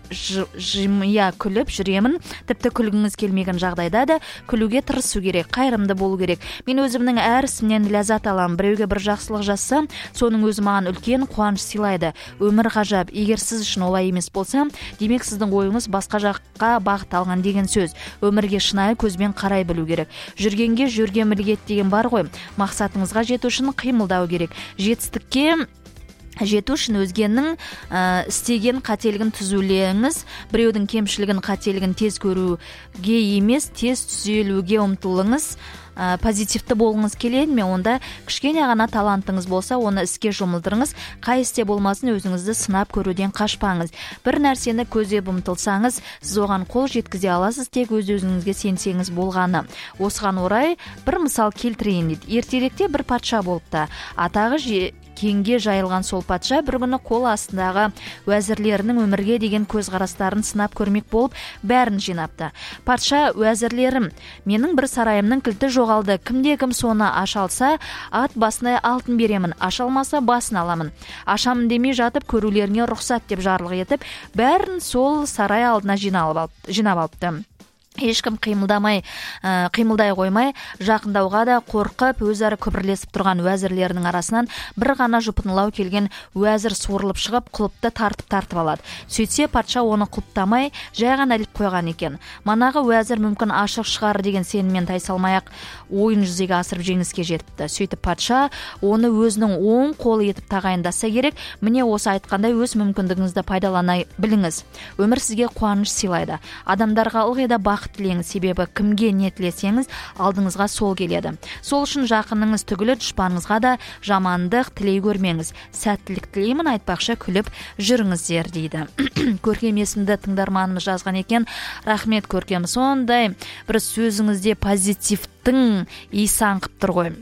жымия күліп жүремін. Тіпті күлгіңіз келмеген жағдайда да күлуге тырысу керек, қайырымды болу керек. Мен өзімнің әр ісімнен ләззат аламын. Біреуге бір жақсылық жасасам, соның өзі маған үлкен қуаныш сыйлайды. Өмір ғажап. Егер сіз үшін олай емес болса, демек сіздің ойыңыз басқа жаққа бағытталған деген сөз. Өмірге шынайы көзбен қарай білу керек. Жүргенге жүрген білгет деген бар ғой. Мақсатыңызға жету үшін қимылдау керек. Жетістікке жету үшін өзгенің ә, істеген қателігін түзулеңіз. Біреудің кемшілігін, қателігін тез көруге емес, тез түзелуге ұмтылыңыз. Ә, позитивті болғыңыз келеді ме? Онда кішкене ғана талантыңыз болса, оны іске жұмылдырыңыз. Қай істе болмасын өзіңізді сынап көруден қашпаңыз. Бір нәрсені көздеп ұмтылсаңыз, сіз оған қол жеткізе аласыз, тек өз-өзіңізге сенсеңіз болғаны. Осыған орай бір мысал келтірейін дейді. Ертеректе бір патша болыпты. Атағы кеңге жайылған сол патша бір күні қол астындағы уәзірлерінің өмірге деген көзқарастарын сынап көрмек болып бәрін жинапты. Патша: уәзірлерім, менің бір сарайымның кілті жоғалды. Кімде кім соны аша алса, ат басына алтын беремін, аша алмаса басын аламын. Ашамын демей жатып көрулеріне рұқсат деп жарлық етіп, бәрін сол сарай алдына жинап алыпты. Ешкім қимылдамай, қимылдай қоймай, жақындауға да қорқып, өзара күбірлесіп тұрған уәзірлерінің арасынан бір ғана жұпынылау келген уәзір суырылып шығып, құлыпты тартып-тартып алады. Сөйтсе, патша оны құлыптамай, жай ғана іліп қойған екен. Манағы уәзір мүмкін ашық шығар деген сеніммен тайсалмай-ақ ойын жүзеге асырып жеңіске жетіпті. Сөйтіп патша оны өзінің оң қолы етіп тағайындаса керек. Міне осы айтқандай өз мүмкіндігіңізді пайдалана біліңіз. Өмір сізге қуаныш сыйлайды. Адамдарға ылғи да бақыт тілеңіз, себебі кімге не тілесеңіз, алдыңызға сол келеді. Сол үшін жақыныңыз түгілі дұшпаныңызға да жамандық тілей көрмеңіз. Сәттілік тілеймін айтпақшы күліп жүріңіздер дейді. Көркем есімді тыңдарманымыз жазған екен. Рахмет Көркем. Сондай бір сөзіңізде позитивтің иісі аңқып тұр ғой.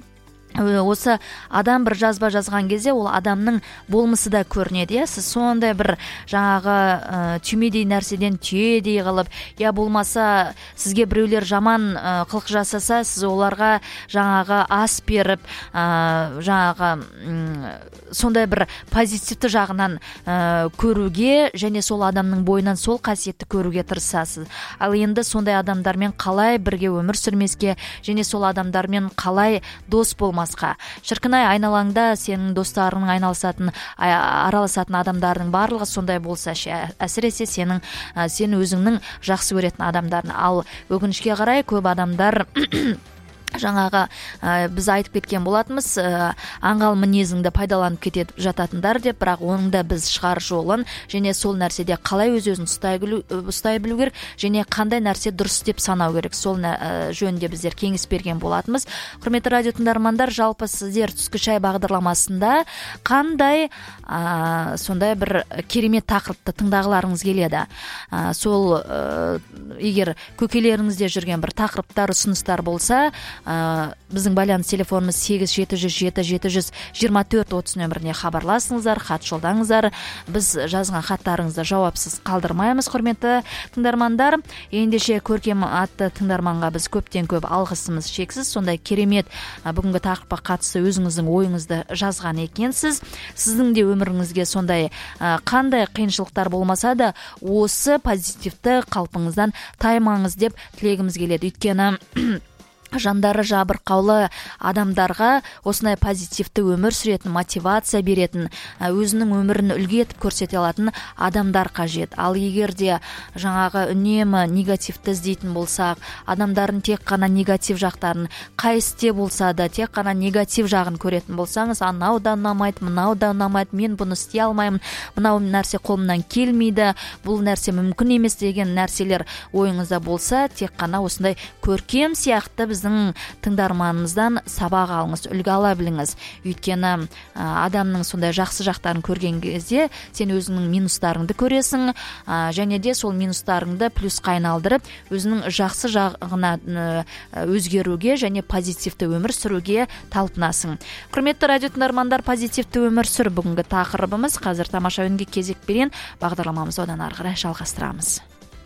Осы адам бір жазба жазған кезде ол адамның болмысы да көрінеді. Я, сіз сондай бір жаңағы ә, түймедей нәрседен түйедей қылып, я болмаса сізге біреулер жаман ә, қылық жасаса, сіз оларға жаңағы ас беріп, ә, жаңағы ә, сондай бір позитивті жағынан ә, көруге және сол адамның бойынан сол қасиетті көруге тырысасыз. Ал енді сондай адамдармен қалай бірге өмір сүрмеске және сол адамдармен қалай дос болмасқа. Шіркінай, айналаңда сенің достарының айналысатын, араласатын адамдардың барлығы сондай болса, әсіресе сенің, сен өзіңнің жақсы көретін адамдарын. Ал өкінішке қарай көп адамдар жаңағы ә, біз айтып кеткен болатымыз, ә, аңғал мінезіңді пайдаланып кетеді жататындар деп, бірақ оның да біз шығар жолын және сол нәрседе қалай өз-өзін ұстай білу, ұстай білу керек және қандай нәрсе дұрыс деп санау керек. Сол ә, жөнінде біздер кеңес берген болатымыз. Құрметті радио тыңдармандар, жалпы сіздер түскі шай бағдарламасында қандай ә, сондай бір керемет тақырыпты тыңдағыларыңыз келеді. Ә, сол ә, егер көкелеріңізде жүрген бір тақырыптар, ұсыныстар болса, Ә, біздің байланыс телефонымыз сегіз жеті жүз жеті жеті жүз жиырма төрт отыз нөміріне хабарласыңыздар, хат жолдаңыздар. Біз жазған хаттарыңызды жауапсыз қалдырмаймыз, құрметті тыңдармандар. Ендеше Көркем атты тыңдарманға біз көптен көп алғысымыз шексіз. Сондай керемет ә, бүгінгі тақырыпқа қатысты өзіңіздің ойыңызды жазған екенсіз. Сіздің де өміріңізге сондай ә, қандай қиыншылықтар болмаса да осы позитивті қалпыңыздан таймаңыз деп тілегіміз келеді. Өйткені жандары жабырқаулы адамдарға осындай позитивті өмір сүретін, мотивация беретін, өзінің өмірін үлгі етіп көрсете алатын адамдар қажет. Ал егер де жаңағы үнемі негативті іздейтін болсақ, адамдардың тек қана негатив жақтарын, қай істе болса да тек қана негатив жағын көретін болсаңыз, анау да ұнамайды, мынау да ұнамайды, мен бұны істей алмаймын, мынау нәрсе қолымнан келмейді, бұл нәрсе мүмкін емес деген нәрселер ойыңызда болса, тек қана осындай Көркем сияқты біз біздің тыңдарманымыздан сабақ алыңыз, үлгі ала біліңіз. Өйткені адамның сондай жақсы жақтарын көрген кезде сен өзіңнің минустарыңды көресің, және де сол минустарыңды плюсқа айналдырып, өзінің жақсы жағына өзгеруге және позитивті өмір сүруге талпынасың. Құрметті радио тыңдармандар, позитивті өмір сүр бүгінгі тақырыбымыз. Қазір тамаша үнге кезек берен бағдарламамызды одан ары қарай жалғастырамыз.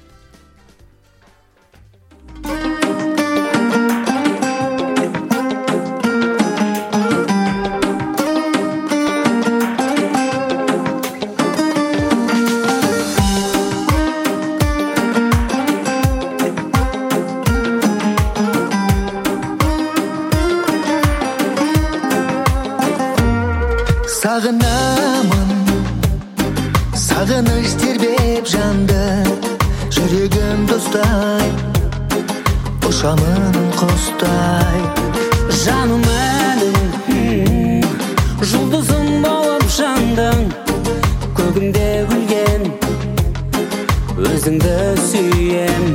Сағынамын, сағыныш тербеп жанды, жүрегім достай, ұшамын құстай. Жаным әнің, жұлдызым болып жандың, көгімде күлген, өзіңді сүйем,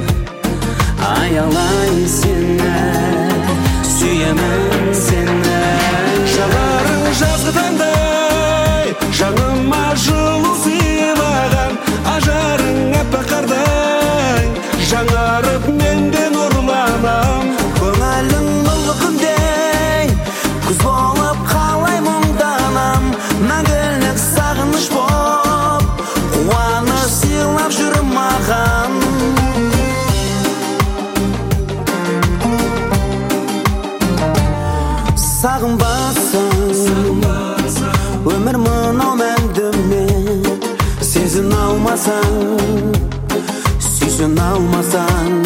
аялай сені, сүйемін сені. Жанарың жазғы таңдай, жаныма жылу сыйлаған, ажарың аппақ қардай, жаңарып менде нұрланам. Көңілің нұрлы күндей, күз болып қалай мұңданам, мәңгілік сағыныш боп, қуаныш сыйлап жүр маған. Сағынбасың, өмір мынау мәңгіме, сезін алмасаң, сүйсін алмасаң.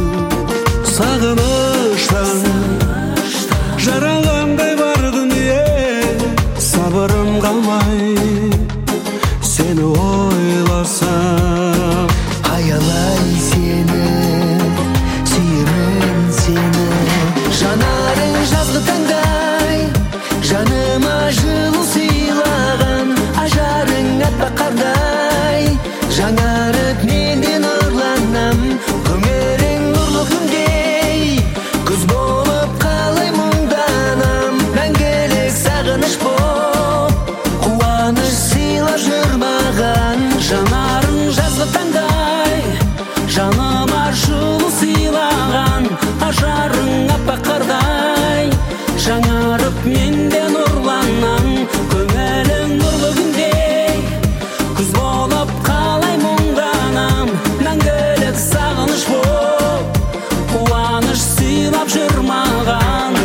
Сағыныштан жаралғандай бар дүние, сабырым қалмай сені ойласам. Аялай сені, сүйемін сені. Жанарың жазғы таңдай, жаныма жылу сыйлаған, ажарың аппақ қардай, жаңарып менде нұрланам. Көңілің нұрлы күндей, күз болып қалай мұңданам, мәңгілік сағыныш боп, қуаныш сыйлап жүр маған. Жанарың жазғы таңдай, жаныма жылу сыйлаған, ажарың аппақ қардай, жаңарып менде нұрланам. Көңілің нұрлы күндей, күз болып қалай мұңданам, мәңгілік сағыныш боп, қуаныш сыйлап жүр маған.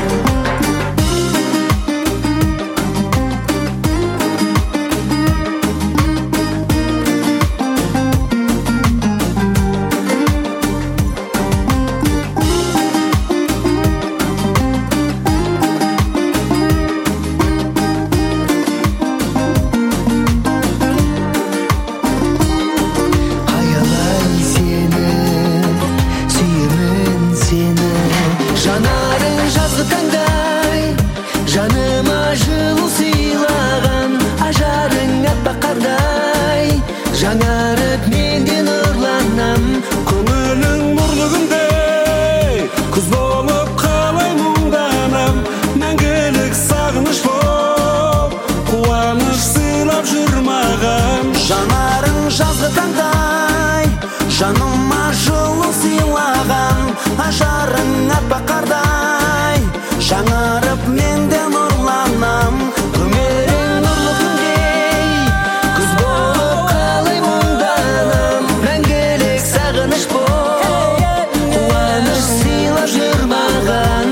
Аялай сені, сүйемін сені. Жанарың жазғы таңдай, жаныма жылу сыйлаған, ажарың аппақ қардай, жаңарып менде нұрланам. Көңілің нұрлы күндей, күз болып қалай мұңданам, мәңгілік сағыныш боп, қуаныш сыйлап жүр маған. Жанарың жазғы таңдай, жаныма жылу сыйлаған, ажарың аппақ қардай, жаңарып менде нұрланам. Көңілің нұрлы күндей, күз болып қалай мұңданам, мәңгілік сағыныш боп, қуаныш сыйлап жүр маған.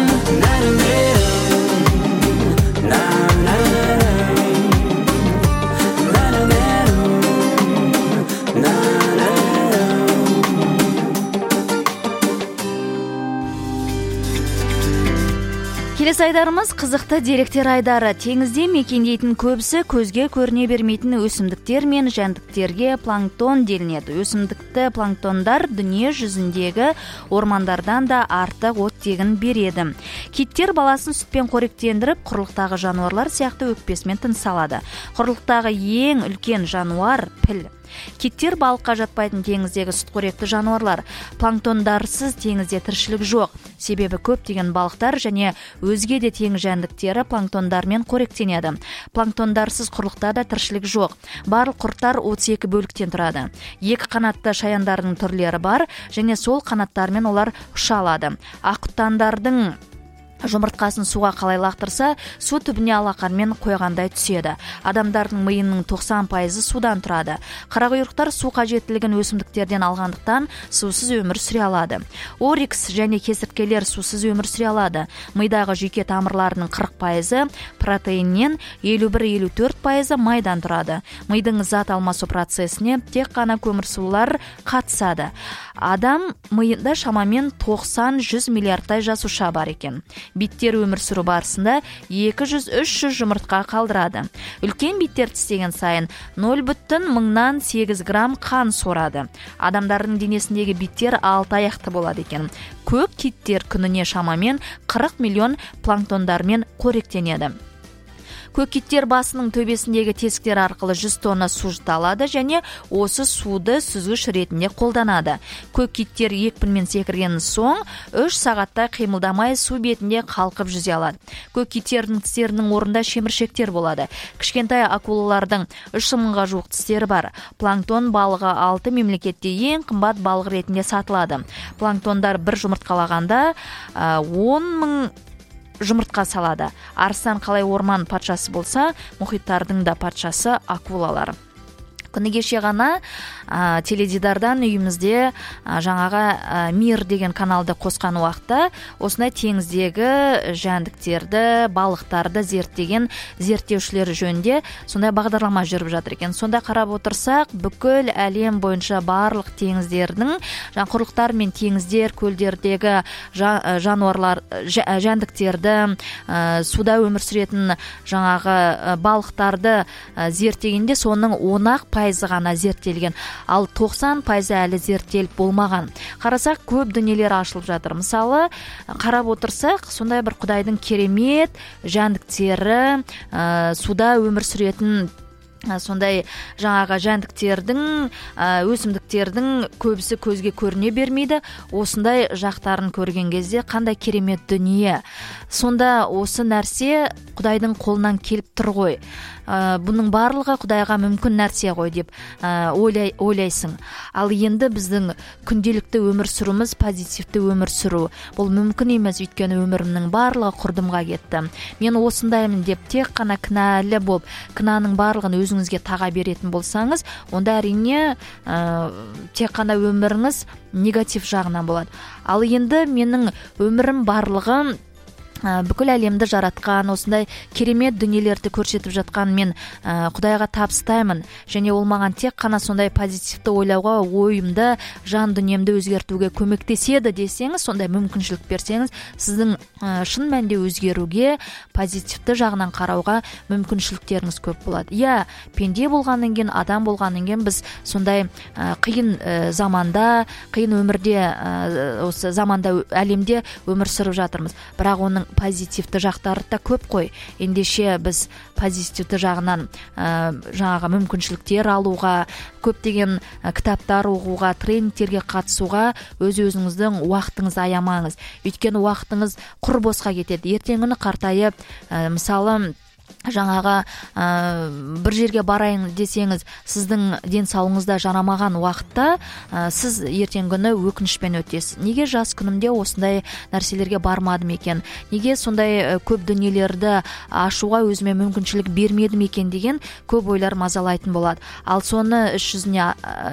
Келесі айдарымыз қызықты деректер айдары. Теңізде мекендейтін көбісі көзге көріне бермейтін өсімдіктер мен жәндіктерге планктон делінеді. Өсімдікті планктондар дүние жүзіндегі ормандардан да артық оттегін береді. Киттер баласын сүтпен қоректендіріп, құрлықтағы жануарлар сияқты өкпесімен тыныс алады. Құрлықтағы ең үлкен жануар піл. Киттер балыққа жатпайтын теңіздегі сүтқоректі жануарлар. Планктондарсыз теңізде тіршілік жоқ. Себебі көптеген балықтар және өзге де теңіз жәндіктері планктондармен қоректенеді. Планктондарсыз құрлықта да тіршілік жоқ. Барлық құрттар отыз екі бөліктен тұрады. Екі қанатты шаяндардың түрлері бар және сол қанаттармен олар ұша алады. Ақұттандардың жұмыртқасын суға қалай лақтырса, су түбіне алақанмен қойғандай түседі. Адамдардың миының тоқсан пайызы судан тұрады. Қарақұйрықтар су қажеттілігін өсімдіктерден алғандықтан сусыз өмір сүре алады. Орикс және кесірткелер сусыз өмір сүре алады. Мидағы жүйке тамырларының қырық пайызы протеиннен, елу бір елу төрт пайызы майдан тұрады. Мидың зат алмасу процесіне тек қана көмірсулар қатысады. Адам миында шамамен тоқсан жүз миллиардтай жасуша бар екен. Биттер өмір сүру барысында екі жүз үш жүз жұмыртқа қалдырады. Үлкен биттер тістеген сайын нөл бүтін мыңнан сегіз грамм қан сорады. Адамдардың денесіндегі биттер алты аяқты болады екен. Көп киттер күніне шамамен қырық миллион планктондармен қоректенеді. Көк киттер басының төбесіндегі тесіктер арқылы жүз тонна су жұталады және осы суды сүзгіш ретінде қолданады. Көк киттер екпінмен секірген соң үш сағатта қимылдамай су бетінде қалқып жүзе алады. Көк киттердің тістерінің орнында шеміршектер болады. Кішкентай акулалардың үш мыңға жуық тістері бар. Планктон балығы алты мемлекетте ең қымбат балық ретінде сатылады. Планктондар бір жұмыртқалағанда он мың жұмыртқа салады. Арыстан қалай орман патшасы болса, мұхиттардың да патшасы акулалар. Күні кеше ғана ә, теледидардан үйімізде ә, жаңаға ә, Мир деген каналды қосқан уақытта осындай теңіздегі жәндіктерді, балықтарды зерттеген зерттеушілер жөнінде сондай бағдарлама жүріп жатыр екен. Сонда қарап отырсақ, бүкіл әлем бойынша барлық теңіздердің, жаңа құрлықтар мен теңіздер, көлдердегі жануарлар, жәндіктерді, ә, суда өмір сүретін жаңағы ә, балықтарды ә, зерттегенде соның он ақ пайызы ғана зерттелген, ал тоқсан пайызы әлі зерттеліп болмаған. Қарасақ, көп дүниелер ашылып жатыр. Мысалы, қарап отырсақ, сондай бір Құдайдың керемет жәндіктері, ә, суда өмір сүретін сондай жаңағы жәндіктердің, өсімдіктердің көбісі көзге көріне бермейді. Осындай жақтарын көрген кезде қандай керемет дүние. Сонда осы нәрсе Құдайдың қолынан келіп тұр ғой. Бұның барлығы Құдайға мүмкін нәрсе ғой деп ойлай, ойлайсың. Ал енді біздің күнделікті өмір сүруіміз позитивті өмір сүру. Бұл мүмкін емес, өйткені өмірімнің барлығы құрдымға кетті. Мен осындаймын деп тек қана кінәлі болып, кінәнің барлығын өзіңізге таға беретін болсаңыз, онда әрине ә, тек қана өміріңіз негатив жағынан болады. Ал енді менің өмірім барлығы бүкіл әлемді жаратқан, осындай керемет дүниелерді көрсетіп жатқан мен ә, Құдайға табыстаймын. Және ол маған тек қана сондай позитивті ойлауға, ойымды, жан дүниемді өзгертуге көмектеседі десеңіз, сондай мүмкіншілік берсеңіз, сіздің ә, шын мәнінде өзгеруге, позитивті жағынан қарауға мүмкіншіліктеріңіз көп болады. Иә, пенде болғаннан кейін, адам болғаннан кейін біз сондай ә, қиын ә, заманда, қиын өмірде, ә, осы заманда, әлемде өмір сүріп жатырмыз. Бірақ оның позитивті жақтары да көп қой. Ендеше біз позитивті жағынан ә, жаңағы мүмкіншіліктер алуға, көптеген ә, кітаптар оқуға, тренингтерге қатысуға өз-өзіңіздің уақытыңызды аямаңыз. Өйткені уақытыңыз құр босқа кетеді. Ертең күні қартайып, ә, мысалы жаңағы ә, бір жерге барайын десеңіз, сіздің денсаулығыңызда жарамаған уақытта ә, сіз ертең күні өкінішпен өтесіз. Неге жас күнімде осындай нәрселерге бармадым екен? Неге сондай ә, көп дүниелерді ашуға өзіме мүмкіншілік бермедім екен деген көп ойлар мазалайтын болады. Ал соны іс жүзіне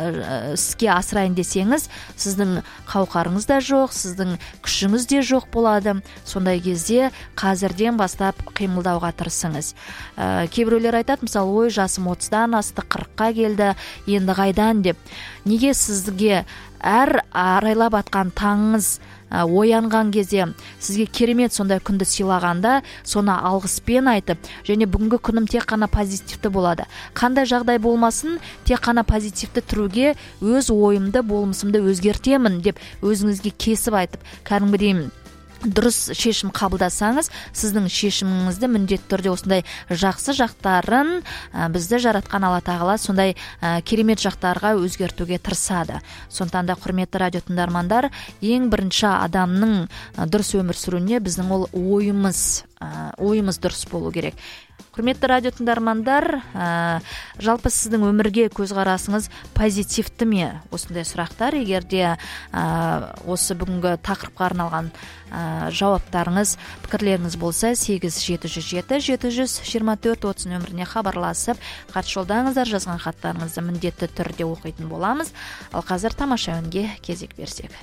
ә, іске асырайын десеңіз, сіздің қауқарыңыз да жоқ, сіздің күшіңіз де жоқ болады. Сондай кезде қазірден бастап қимылдауға тырысыңыз. Ә, кейбіреулер айтады, мысалы, ой, жасым отыздан асты, қырыққа келді, енді қайдан деп. Неге сізге әр арайлап атқан таңыңыз ә, оянған кезде сізге керемет сондай күнді сыйлағанда, соны алғыспен айтып, және бүгінгі күнім тек қана позитивті болады. Қандай жағдай болмасын, тек қана позитивті тұруге өз ойымды, болмысымды өзгертемін деп өзіңізге кесіп айтып, кәдімгідей дұрыс шешім қабылдасаңыз, сіздің шешіміңізді міндетті түрде осындай жақсы жақтарын бізді жаратқан Алла тағала сондай керемет жақтарға өзгертуге тырысады. Сондықтан да құрметті радио тыңдармандар, ең бірінші адамның дұрыс өмір сүруіне біздің ол ойымыз, ойымыз дұрыс болу керек. Құрметті радио тыңдармандар, жалпы сіздің өмірге көзқарасыңыз позитивті ме? Осындай сұрақтар, егер де осы бүгінгі тақырыпқа арналған жауаптарыңыз, пікірлеріңіз болса, сегіз жеті жүз жеті жеті жүз жиырма төрт отыз нөміріне хабарласып, хат жолдаңыздар, жазған хаттарыңызды міндетті түрде оқитын боламыз. Ал қазір тамаша үнге кезек берсек.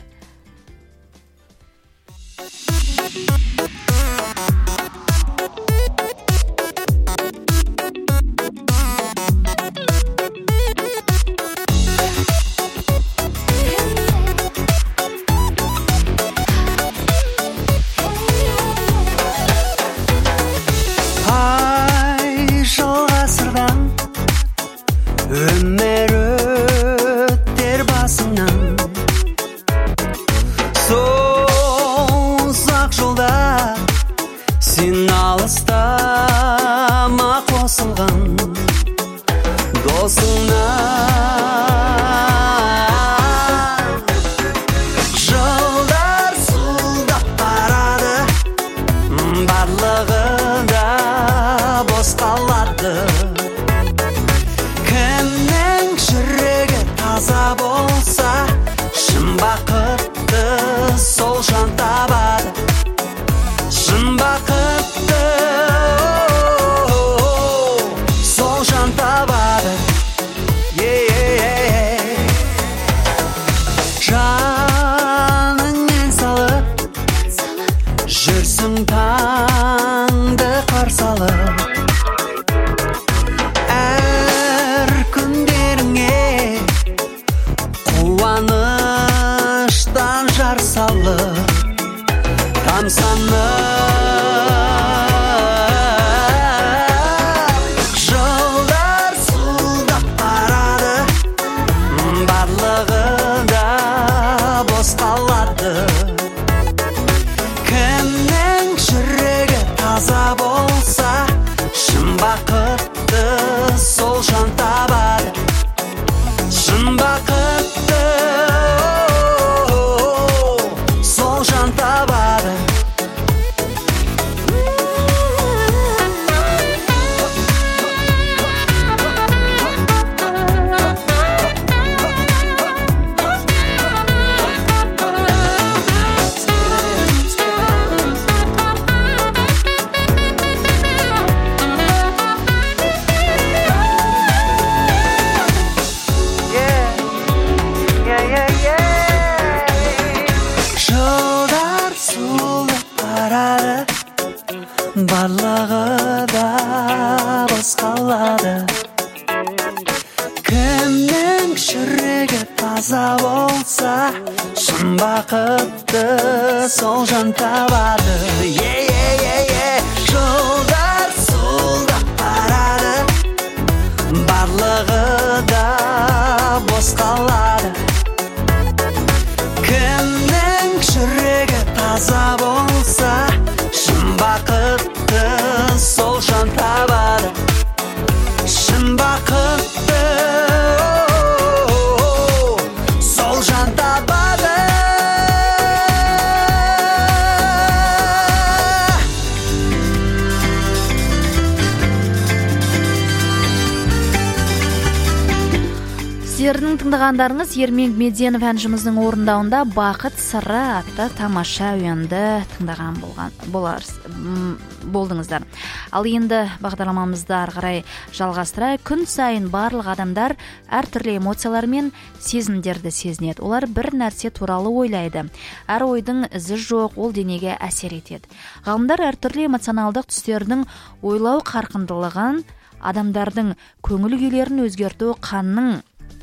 Өмір өтер басыңнан, созақ жолда сен алыстама қосылған досыңнан. Жылдар сұлдап барады, барлығы да бос қалады. Таза болса, шын бақытты сол жан табады. Шын бақытты сол жан табады. Жаныңмен салып, жүрсің таңды қарсы алып. Қуаныштан жар салып, тамсанып, жылдар сұлдап барады, барлығы да бос қалады. Кімнің жүрегі таза болса, шын бақытты сол жан табады. Шын бақытты сол жан табады. Барлығы да бос қалады. Кімнің жүрегі таза болса, шын бақытты сол жан табады. Жылдар сұлдап барады, барлығы да бос қалады. Кімнің жүрегі таза болса, шын бақытты сол жан табады. Шын бақытты сол жан табады. Сіздердің тыңдағандарыңыз Ермек Меденов әншіміздің орындауында Бақыт сыры атты тамаша әуенді тыңдаған болған болдыңыздар. Ал енді бағдарламамызды ары қарай жалғастырайық. Күн сайын барлық адамдар әртүрлі эмоциялар мен сезімдерді сезінеді. Олар бір нәрсе туралы ойлайды. Әр ойдың ізі жоқ, ол денеге әсер етеді. Ғалымдар әртүрлі эмоционалдық түстердің ойлау қарқындылығын, адамдардың көңіл күйлерін өзгерту, қанның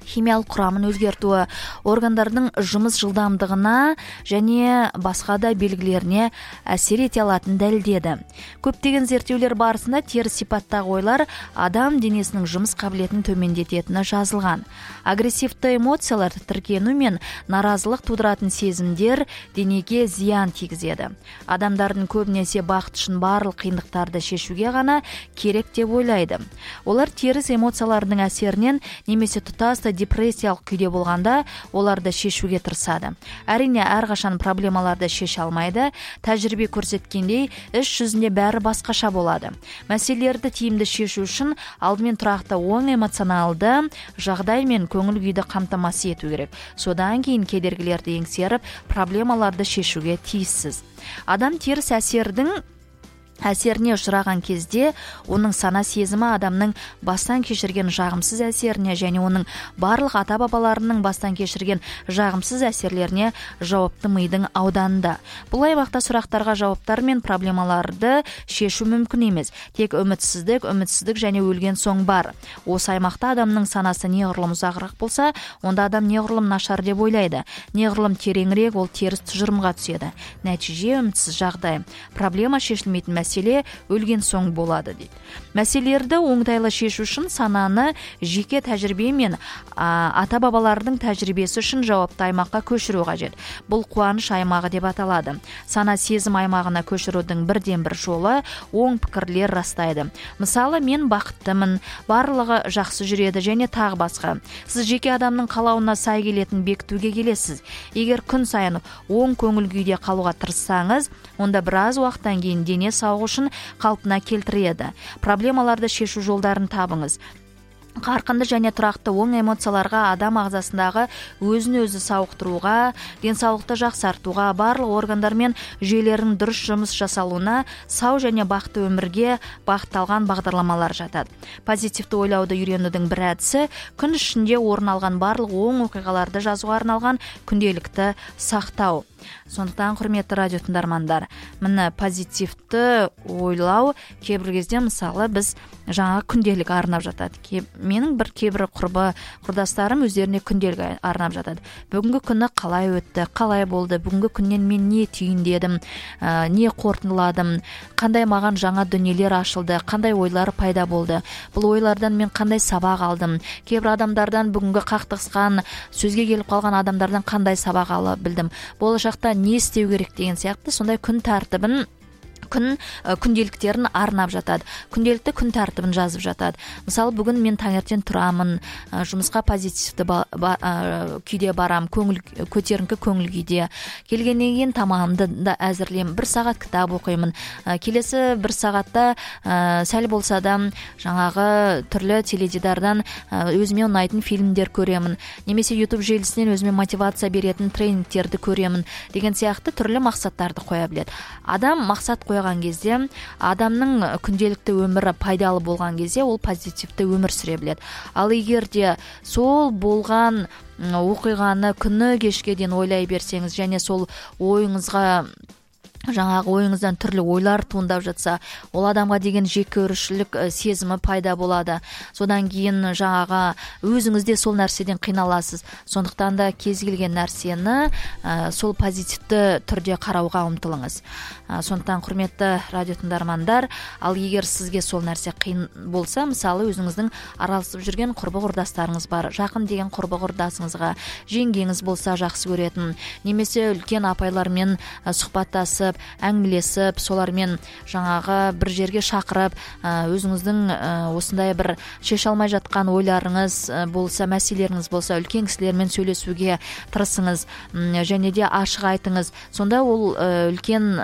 химиялық құрамын өзгертуі, органдардың жұмыс жылдамдығына және басқа да белгілеріне әсер ете алатынын дәлелдеді. Көптеген зерттеулер барысында теріс сипаттағы ойлар адам денесінің жұмыс қабілетін төмендететіні жазылған. Агрессивті эмоциялар тіркену мен наразылық тудыратын сезімдер денеге зиян тигізеді. Адамдардың көбінесе бақыт үшін барлық қиындықтарды шешуге ғана керек деп ойлайды. Олар теріс эмоциялардың әсерінен немесе тұтастай депрессиялық күйде болғанда оларды шешуге тырысады. Әрине, әрқашан проблемаларды шеше алмайды. Тәжірибе көрсеткендей, іс жүзінде бәрі басқаша болады. Мәселелерді тиімді шешу үшін алдымен тұрақты оң эмоционалды жағдай мен көңіл күйді қамтамасыз ету керек. Содан кейін кедергілерді еңсеріп, проблемаларды шешуге тиіссіз. Адам теріс әсердің әсеріне ұшыраған кезде оның сана сезімі адамның бастан кешірген жағымсыз әсеріне және оның барлық ата-бабаларының бастан кешірген жағымсыз әсерлеріне жауапты мидың ауданында. Бұл аймақта сұрақтарға жауаптар мен проблемаларды шешу мүмкін емес. Тек үмітсіздік, үмітсіздік және өлген соң бар. Осы аймақта адамның санасы неғұрлым ұзағырақ болса, онда адам неғұрлым нашар деп ойлайды. Неғұрлым тереңірек, ол теріс тұжырымға түседі. Нәтиже үмітсіз жағдай. Проблема шешілмейтін мәселе өлген соң болады дейді. Мәселелерді оңтайлы шешу үшін сананы жеке тәжірибе мен ата-бабалардың тәжірибесі үшін жауапты аймаққа көшіру қажет. Бұл қуаныш аймағы деп аталады. Сана сезім аймағына көшірудің бірден бір жолы оң пікірлер растайды. Мысалы, мен бақыттымын, барлығы жақсы жүреді және тағы басқа. Сіз жеке адамның қалауына сай келетін бекітуге келесіз. Егер күн сайын оң көңіл күйде қалуға тырыссаңыз, онда біраз уақыттан кейін дене сау үшін қалпына келтіреді. Проблемаларды шешу жолдарын табыңыз. Қарқынды және тұрақты оң эмоцияларға адам ағзасындағы өзін-өзі сауықтыруға, денсаулықты жақсартуға, барлық органдар мен жүйелердің дұрыс жұмыс жасалуына, сау және бақытты өмірге бағытталған бағдарламалар жатады. Позитивті ойлауды үйренудің бір әдісі күн ішінде орын алған барлық оң оқиғаларды жазуға арналған күнделікті сақтау. Сондықтан, құрметті радио тыңдармандар, міне позитивті ойлау кейбір кезде, мысалы, біз жаңа күнделік арнап жатады. Менің бір кейбір құрбы құрдастарым өздеріне күнделік арнап жатады. Бүгінгі күні қалай өтті, қалай болды, бүгінгі күннен мен не түйіндедім, ә, не қорытындыладым, қандай маған жаңа дүниелер ашылды, қандай ойлар пайда болды, бұл ойлардан мен қандай сабақ алдым, кейбір адамдардан, бүгінгі қақтығысқан, сөзге келіп қалған адамдардан қандай сабақ ала білдім, болашақта не істеу керек деген сияқты сондай күн тәртібін күн күнделіктерін арнап жатады. Күнделікті күн тәртібін жазып жатады. Мысалы, бүгін мен таңертең тұрамын, жұмысқа позитивті ба, ба, күйде барам, көңіл көтеріңкі көңіл күйде. Келгеннен кейін тамағымды да әзірлеймін, бір сағат кітап оқимын. Келесі бір сағатта сәл болса да жаңағы түрлі теледидардан өзіме ұнайтын фильмдер көремін. Немесе YouTube желісінен өзіме мотивация беретін тренингтерді көремін деген сияқты түрлі мақсаттарды қоя біледі. Адам мақсат қоя кезде, адамның күнделікті өмірі пайдалы болған кезде ол позитивті өмір сүре біледі. Ал егер де сол болған оқиғаны күні кешке дейін ойлай берсеңіз және сол ойыңызға жаңағы ойыңыздан түрлі ойлар туындап жатса, ол адамға деген жеккөрушілік сезімі пайда болады. Содан кейін жаңағы өзіңізде сол нәрседен қиналасыз. Сондықтан да кез келген нәрсені ә, сол позитивті түрде қарауға ұмтылыңыз. Ә, сондықтан, құрметті радио тыңдармандар, ал егер сізге сол нәрсе қиын болса, мысалы, өзіңіздің араласып жүрген құрбы құрдастарыңыз бар, жақын деген құрбы құрдасыңызға, жеңгеңіз болса жақсы көретін, немесе үлкен апайлармен сұхбаттасып, әңгімелесіп, солармен жаңағы бір жерге шақырып, өзіңіздің осындай бір шеше алмай жатқан ойларыңыз болса, мәселелеріңіз болса, үлкен кісілермен сөйлесуге тырысыңыз және де ашық айтыңыз. Сонда ол үлкен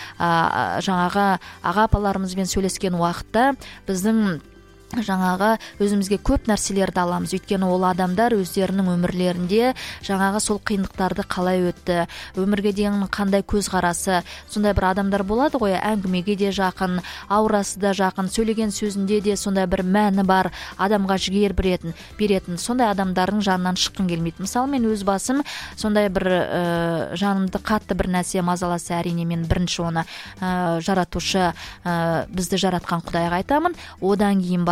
жаңағы аға-апаларымызбен сөйлескен уақытта біздің жаңағы өзімізге көп нәрселерді аламыз. Өйткені ол адамдар өздерінің өмірлерінде жаңағы сол қиындықтарды қалай өтті, өмірге деген қандай көзқарасы, сондай бір адамдар болады ғой, әңгімеге де жақын, аурасы да жақын, сөйлеген сөзінде де сондай бір мәні бар, адамға жігер беретін, беретін сондай адамдардың жанынан шыққың келмейді. Мысалы, мен өз басым сондай бір ә, жанымды қатты бір нәрсе мазаласа, әрине мен бірінші оны ә, жаратушы, ә, бізді жаратқан Құдайға айтамын. Одан кейін бар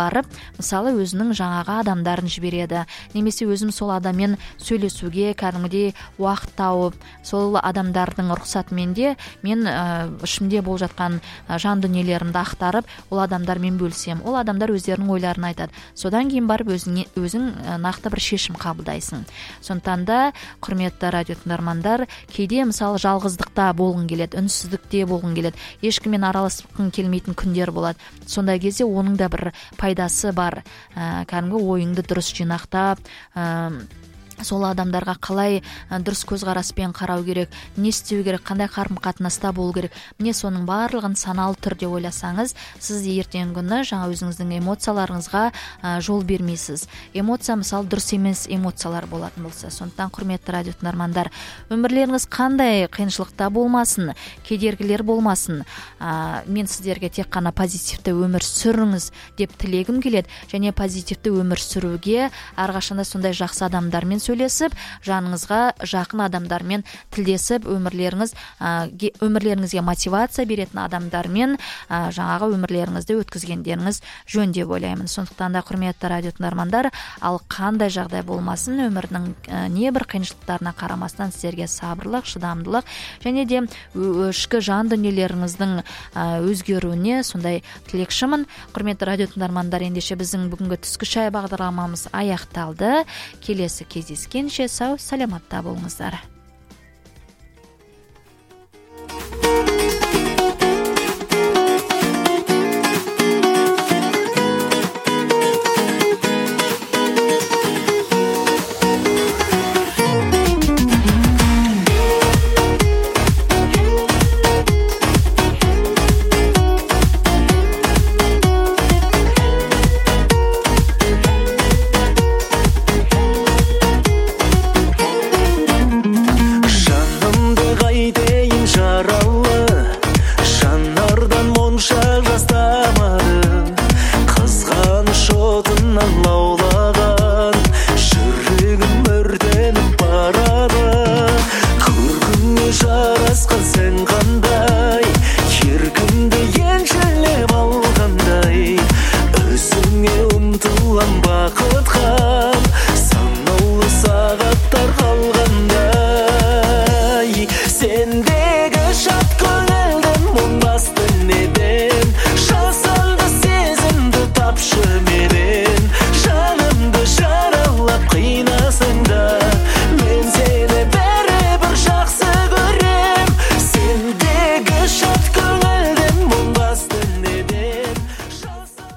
барып мысалы өзінің жаңағы адамдарын жібереді, немесе өзім сол адаммен сөйлесуге кәдімгідей уақыт тауып, сол адамдардың рұқсатымен де мен ішімде болып жатқан жан дүниелерімді ақтарып, ол адамдармен бөлсем, ол адамдар өздерінің ойларын айтады. Содан кейін барып өзің, өзің нақты бір шешім қабылдайсың. Сондықтан да, құрметті радио тыңдармандар, кейде мысалы жалғыздықта болғың келеді, үнсіздікте болғың келеді, ешкіммен араласқың келмейтін күндер болады. Сондай кезде оның да бір пайдасы бар. Ә, кәдімгі ойыңды дұрыс жинақтап, ә, сол адамдарға қалай дұрыс көзқараспен қарау керек, не істеу керек, қандай қарым-қатынаста болу керек. Міне соның барлығын саналы түрде ойласаңыз, сіз ертеңгі күні жаңа өзіңіздің эмоцияларыңызға жол бермейсіз. Эмоция мысалы дұрыс емес эмоциялар болатын болса. Сондықтан құрметті радио тыңдармандар, өмірлеріңіз қандай қиыншылықта болмасын, кедергілер болмасын, ә, мен сіздерге тек қана позитивті өмір сүріңіз деп тілегім келеді, және позитивті өмір сүруге әрқашанда сондай жақсы адамдармен сөйлесіп, жаныңызға жақын адамдармен тілдесіп, өмірлеріңіз өмірлеріңізге мотивация беретін адамдармен жаңағы өмірлеріңізді өткізгендеріңіз жөн деп ойлаймын. Сондықтан да құрметті радио тыңдармандар, ал қандай жағдай болмасын, өмірдің небір қиыншылықтарына қарамастан сіздерге сабырлық, шыдамдылық және де ішкі жан дүниелеріңіздің өзгеруіне сондай тілекшімін. Құрметті радио тыңдармандар, ендеше біздің бүгінгі түскі шай бағдарламамыз аяқталды. Келесі кездескенше сау саламатта болыңыздар.